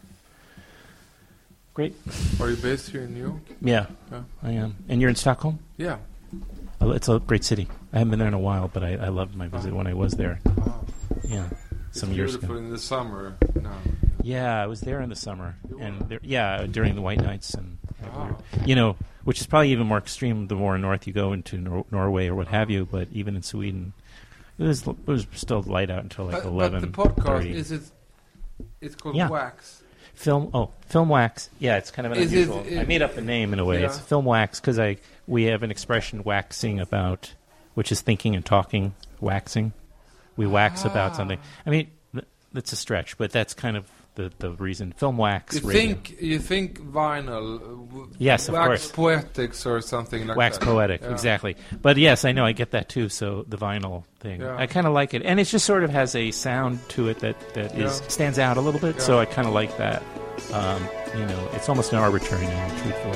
Great. Are you based here in New York? Yeah, Yeah. I am. And you're in Stockholm? Yeah. Oh, it's a great city. I haven't been there in a while, but I, I loved my visit when I was there. Yeah, some It's years beautiful ago. in the summer. No. Yeah, I was there in the summer, and there, yeah, during the White Nights, and Ah. you know, which is probably even more extreme the more north you go into Nor- Norway or what have you. But even in Sweden, it was it was still light out until like But, eleven. but the podcast thirty. is it? It's called Yeah. Wax. Film oh Film Wax, yeah, it's kind of an Is it- unusual. I it- made up a name in a way. Yeah. It's Film Wax because I we have an expression waxing about, which is thinking and talking. Waxing, we wax about Ah. something. I mean, th- that's a stretch, but that's kind of the the reason. Film Wax. You radio. think you think vinyl? uh, w- Yes, of wax course. poetics or something like Wax that. poetic, Yeah. exactly. But yes, I know I get that too. So the vinyl thing, Yeah. I kind of like it, and it just sort of has a sound to it that that is Yeah. stands out a little bit. Yeah. So I kind of like that. Um, you know, it's almost an arbitrary name, truthfully.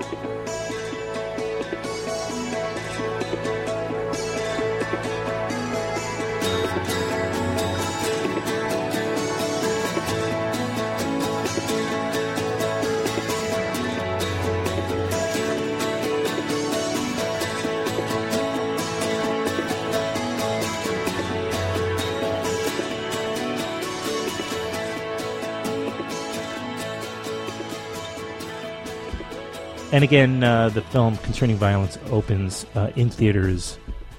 And again, uh, the film Concerning Violence opens uh, in theaters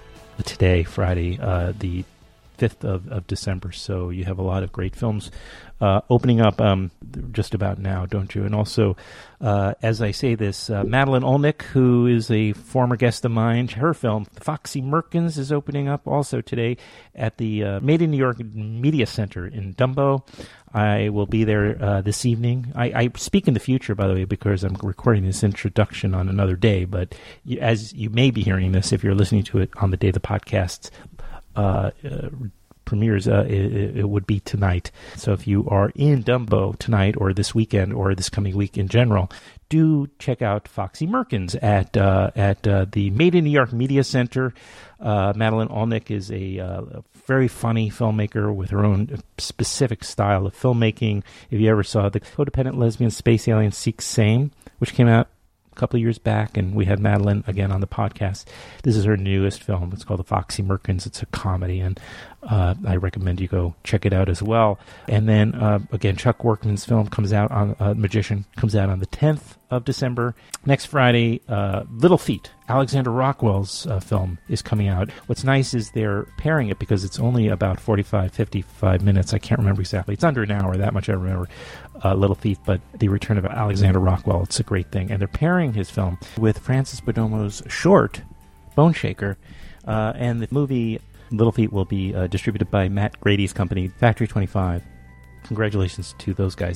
today, Friday, uh, the fifth of, of December. So you have a lot of great films uh, opening up um, just about now, don't you? And also, uh, as I say this, uh, Madeline Olnick, who is a former guest of mine, her film, Foxy Merkins, is opening up also today at the uh, Made in New York Media Center in Dumbo. I will be there uh, this evening. I, I speak in the future, by the way, because I'm recording this introduction on another day. But you, as you may be hearing this, if you're listening to it on the day the podcast uh, uh, premieres, uh, it, it would be tonight. So if you are in Dumbo tonight or this weekend or this coming week in general, do check out Foxy Merkins at uh, at uh, the Made in New York Media Center. Uh, Madeline Olnick is a, uh, a very funny filmmaker with her own specific style of filmmaking. If you ever saw the Codependent Lesbian Space Alien Seeks Same, which came out a couple of years back, and we had Madeline again on the podcast. This is her newest film. It's called The Foxy Merkins. It's a comedy, and uh, I recommend you go check it out as well. And then, uh, again, Chuck Workman's film comes out on, uh, Magician, comes out on the tenth of December. Next Friday, uh, Little Feat, Alexander Rockwell's uh, film, is coming out. What's nice is they're pairing it because it's only about forty-five, fifty-five minutes. I can't remember exactly. It's under an hour, that much I remember, uh, Little Thief, but the return of Alexander Rockwell, it's a great thing. And they're pairing his film with Francis Bonomo's short, Bone Shaker, uh, and the movie Little Feat will be uh, distributed by Matt Grady's company, Factory twenty-five. Congratulations to those guys. And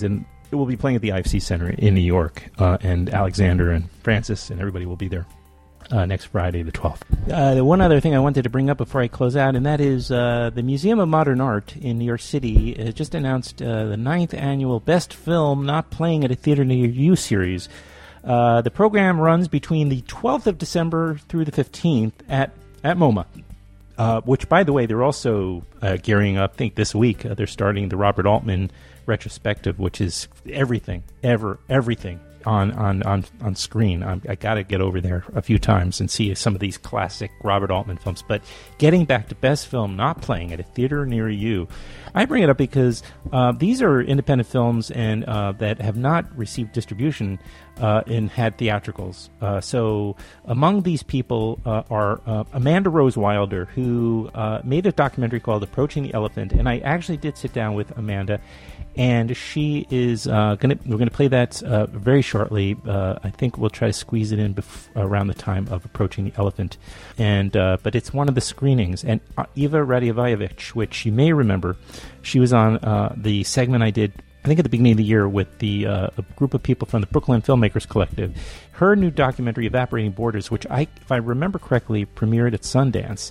it will be playing at the I F C Center in New York, uh, and Alexander and Francis and everybody will be there uh, next Friday, the twelfth. Uh, the one other thing I wanted to bring up before I close out, and that is uh, the Museum of Modern Art in New York City has just announced uh, the ninth annual Best Film Not Playing at a Theater Near You series. Uh, the program runs between the twelfth of December through the fifteenth at, at MoMA. Uh, which, by the way, they're also uh, gearing up, I think this week, uh, they're starting the Robert Altman retrospective, which is everything, ever, everything on, on, on, on screen. I'm, I got to get over there a few times and see some of these classic Robert Altman films. But getting back to Best Film Not Playing at a Theater Near You, I bring it up because uh, these are independent films and uh, that have not received distribution uh, and had theatricals. Uh, so among these people uh, are uh, Amanda Rose Wilder, who uh, made a documentary called Approaching the Elephant, and I actually did sit down with Amanda, and she is uh, going to, we're going to play that uh, very shortly. Uh, I think we'll try to squeeze it in bef- around the time of Approaching the Elephant. And uh, but it's one of the screenings. And uh, Eva Radivojevich, which you may remember, she was on uh, the segment I did, I think at the beginning of the year, with the uh, a group of people from the Brooklyn Filmmakers Collective. Her new documentary, Evaporating Borders, which I, if I remember correctly, premiered at Sundance,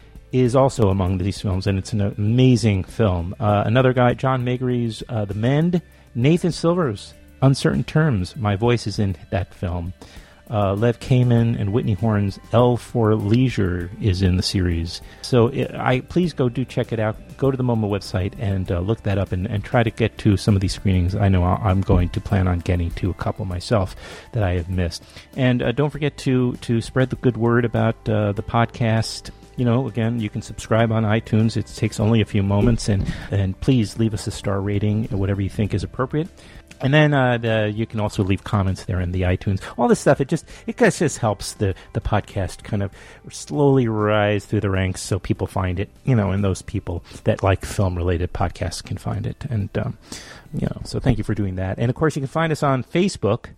is also among these films, and it's an amazing film. Uh, another guy, John Megry's uh, The Mend, Nathan Silver's Uncertain Terms, my voice is in that film. Uh, Lev Kamin and Whitney Horn's L for Leisure is in the series. So it, I please go do check it out. Go to the MoMA website and uh, look that up and, and try to get to some of these screenings. I know I'm going to plan on getting to a couple myself that I have missed. And uh, don't forget to, to spread the good word about uh, the podcast. You know, again, you can subscribe on iTunes. It takes only a few moments, and, and please leave us a star rating, whatever you think is appropriate. And then uh, the, you can also leave comments there in the iTunes. All this stuff, it just it just helps the, the podcast kind of slowly rise through the ranks so people find it, you know, and those people that like film-related podcasts can find it. And, um, you know, so thank you for doing that. And, of course, you can find us on Facebook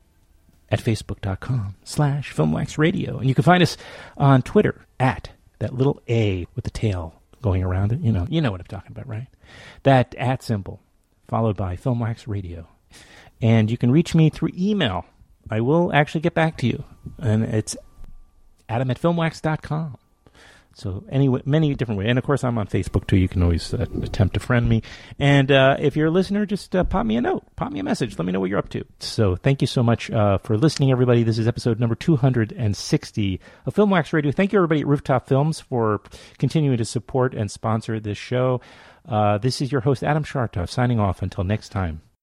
at facebook.com slash filmwaxradio. And you can find us on Twitter at that little A with the tail going around it. You know, you know what I'm talking about, right? That at symbol, followed by Filmwax Radio. And you can reach me through email. I will actually get back to you. And it's adam at filmwax dot com. So anyway, many different ways. And, of course, I'm on Facebook, too. You can always uh, attempt to friend me. And uh, if you're a listener, just uh, pop me a note. Pop me a message. Let me know what you're up to. So thank you so much uh, for listening, everybody. This is episode number two hundred sixty of Filmwax Radio. Thank you, everybody at Rooftop Films, for continuing to support and sponsor this show. Uh, this is your host, Adam Shartoff, signing off until next time.